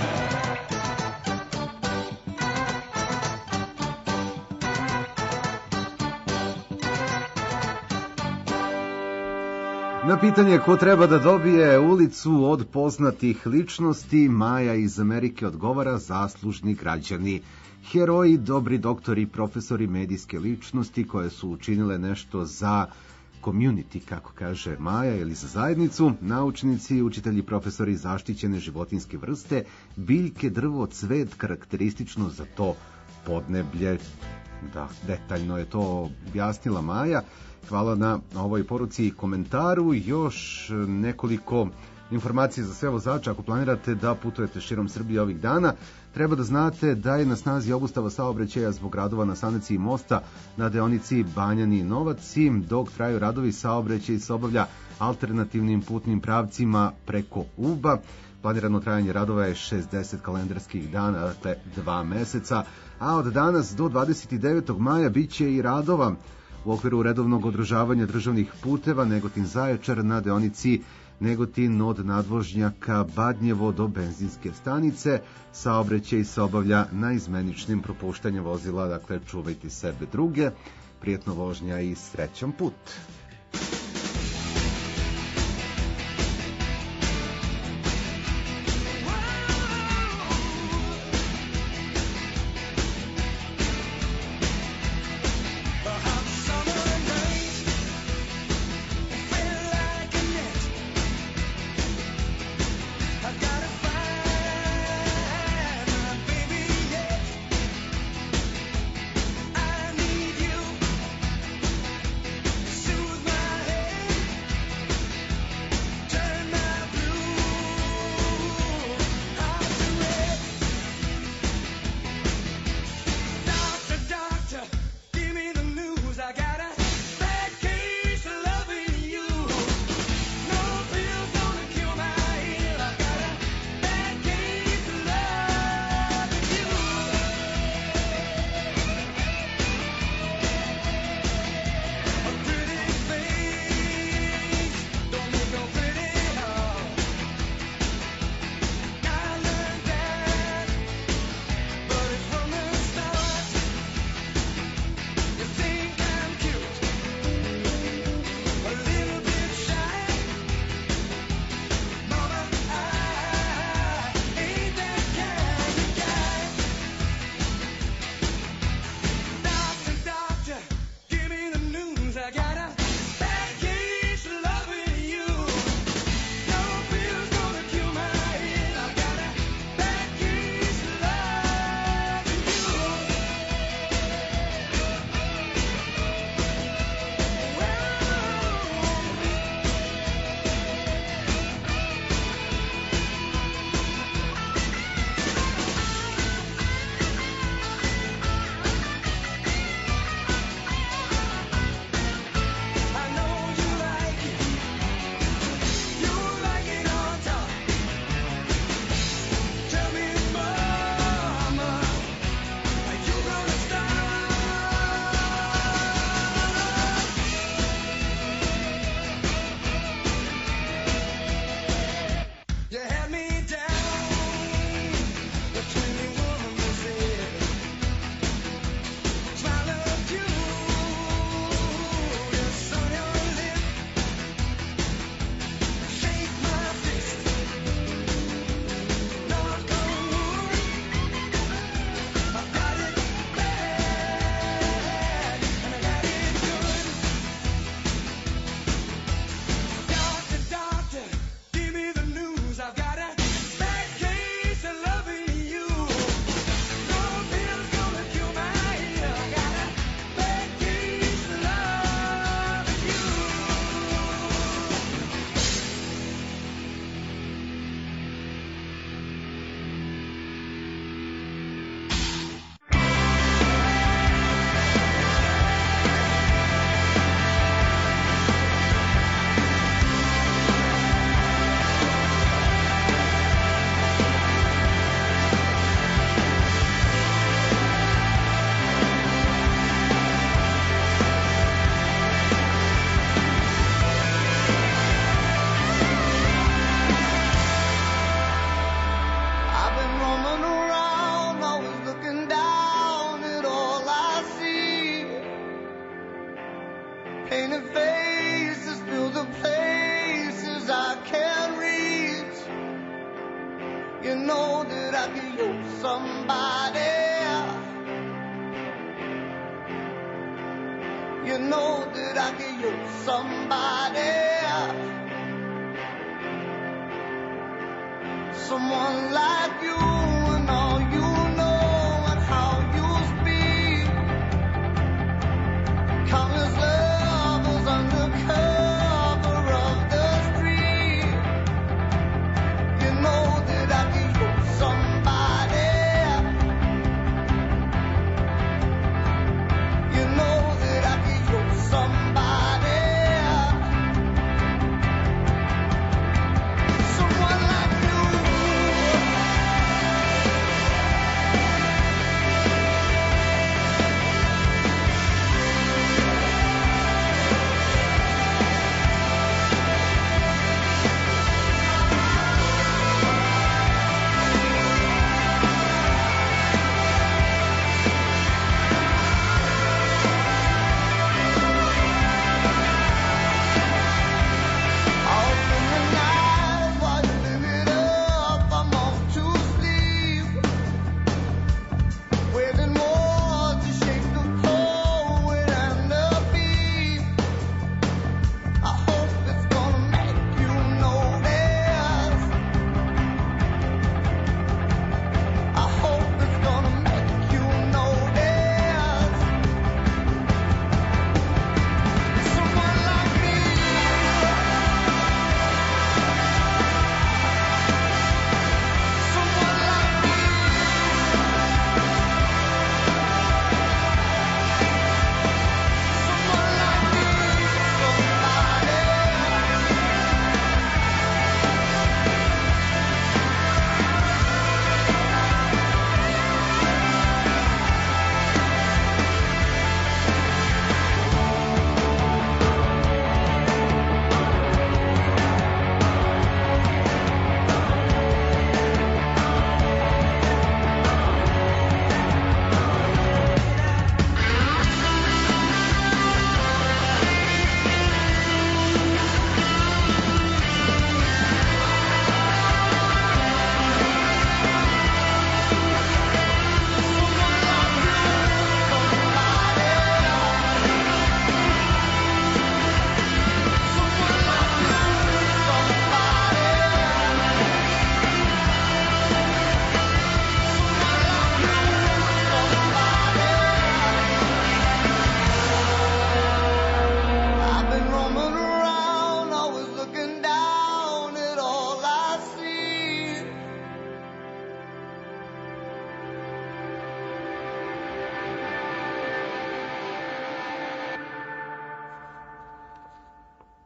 Na pitanje ko treba da dobije ulicu od poznatih ličnosti, Maja iz Amerike odgovara zaslužni građani. Heroji, dobri doktori, profesori, medijske ličnosti koje su učinile nešto za community, kako kaže Maja, ili za zajednicu, naučnici, učitelji, profesori, zaštićene životinjske vrste, biljke, drvo, cvet, karakteristično za to podneblje. Da, detaljno je to objasnila Maja. Hvala na ovoj poruci i komentaru. Još nekoliko informacija za sve vozače. Ako planirate da putujete širom Srbije ovih dana, treba da znate da je na snazi obustava saobraćaja zbog radova na sanaciji mosta na deonici Banjani-Novaci. Dok traju radovi, saobraćaj se obavlja alternativnim putnim pravcima preko Uba. Planirano trajanje radova je 60 kalendarskih dana, dakle 2 meseca, a od danas do 29. maja bit će i radova u okviru redovnog održavanja državnih puteva Negotin-Zaječar na deonici Negotin od nadvožnjaka Badnjevo do benzinske stanice. Saobraćaj se obavlja naizmeničnim propuštanjem vozila, dakle čuvajte sebe druge. Prijetno vožnja i srećan put.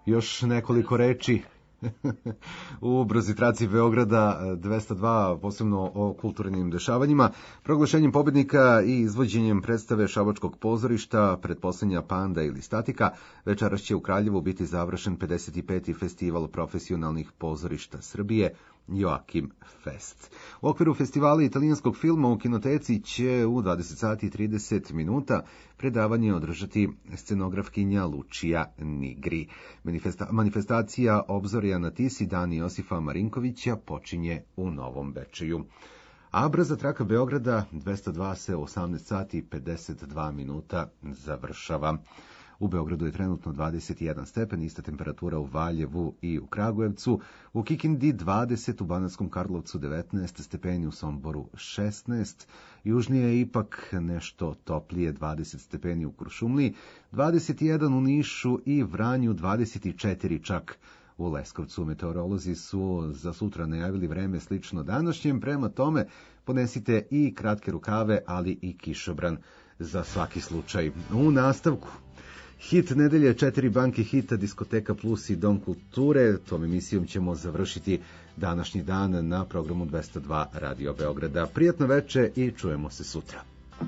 Još nekoliko reči u brzi traci Beograda 202, posebno o kulturnim dešavanjima. Proglašenjem pobednika i izvođenjem predstave Šabačkog pozorišta Pretposlednja panda ili statika, večeras će u Kraljevu biti završen 55. festival profesionalnih pozorišta Srbije, Joakim Fest. U okviru festivala italijanskog filma u Kinoteci će u 20 sati i 30 minuta predavanje održati scenografkinja Lučija Nigri. Manifestacija Obzorja na Tisi Dan Josifa Marinkovića počinje u Novom Bečeju. A brza traka Beograda 202 se u 18 sati i 52 minuta završava. U Beogradu je trenutno 21 stepen, ista temperatura u Valjevu i u Kragujevcu, u Kikindi 20, u Banatskom Karlovcu 19 stepeni, u Somboru 16, južnije je ipak nešto toplije 20 stepeni u Kuršumliji, 21 u Nišu i Vranju, 24 čak u Leskovcu. Meteorolozi su za sutra najavili vreme slično današnjem, prema tome ponesite i kratke rukave, ali i kišobran za svaki slučaj. U nastavku hit nedelje, 4 banke hita, Diskoteka Plus i Dom kulture. Tom emisijom ćemo završiti današnji dan na programu 202 Radio Beograda. Prijatno veče i čujemo se sutra.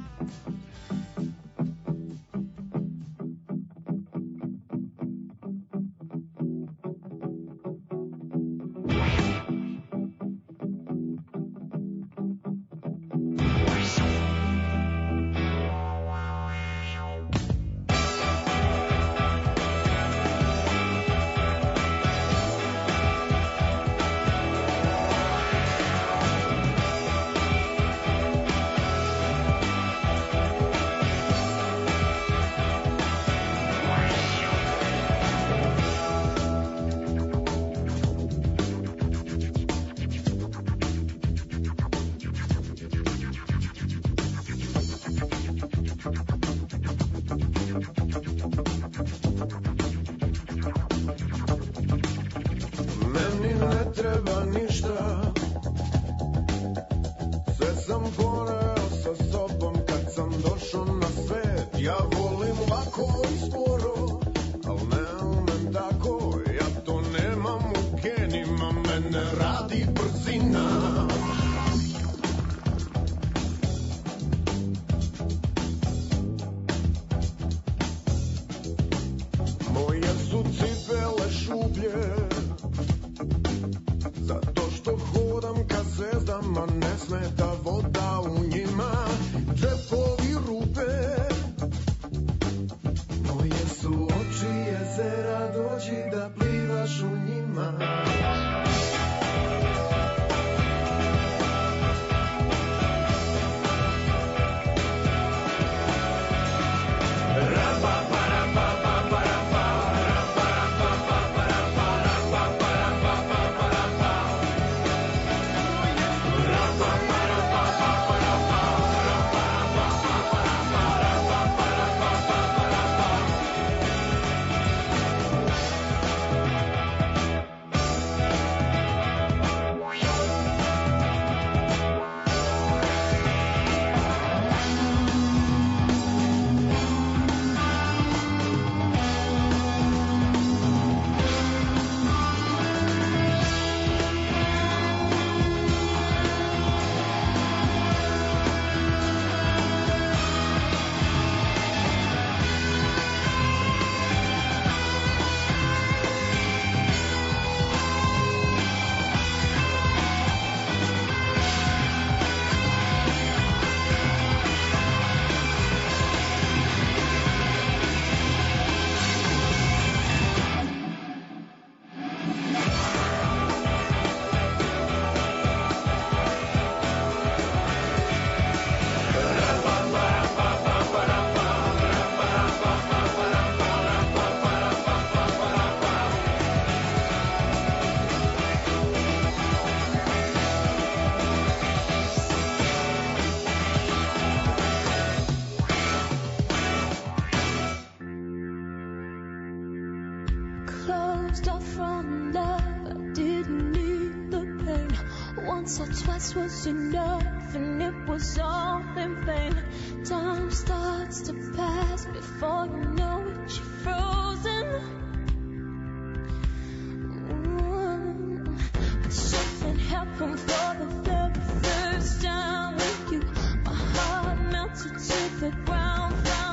once or twice was enough, and it was all in vain. Time starts to pass before you know it, you're frozen.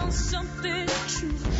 found something true.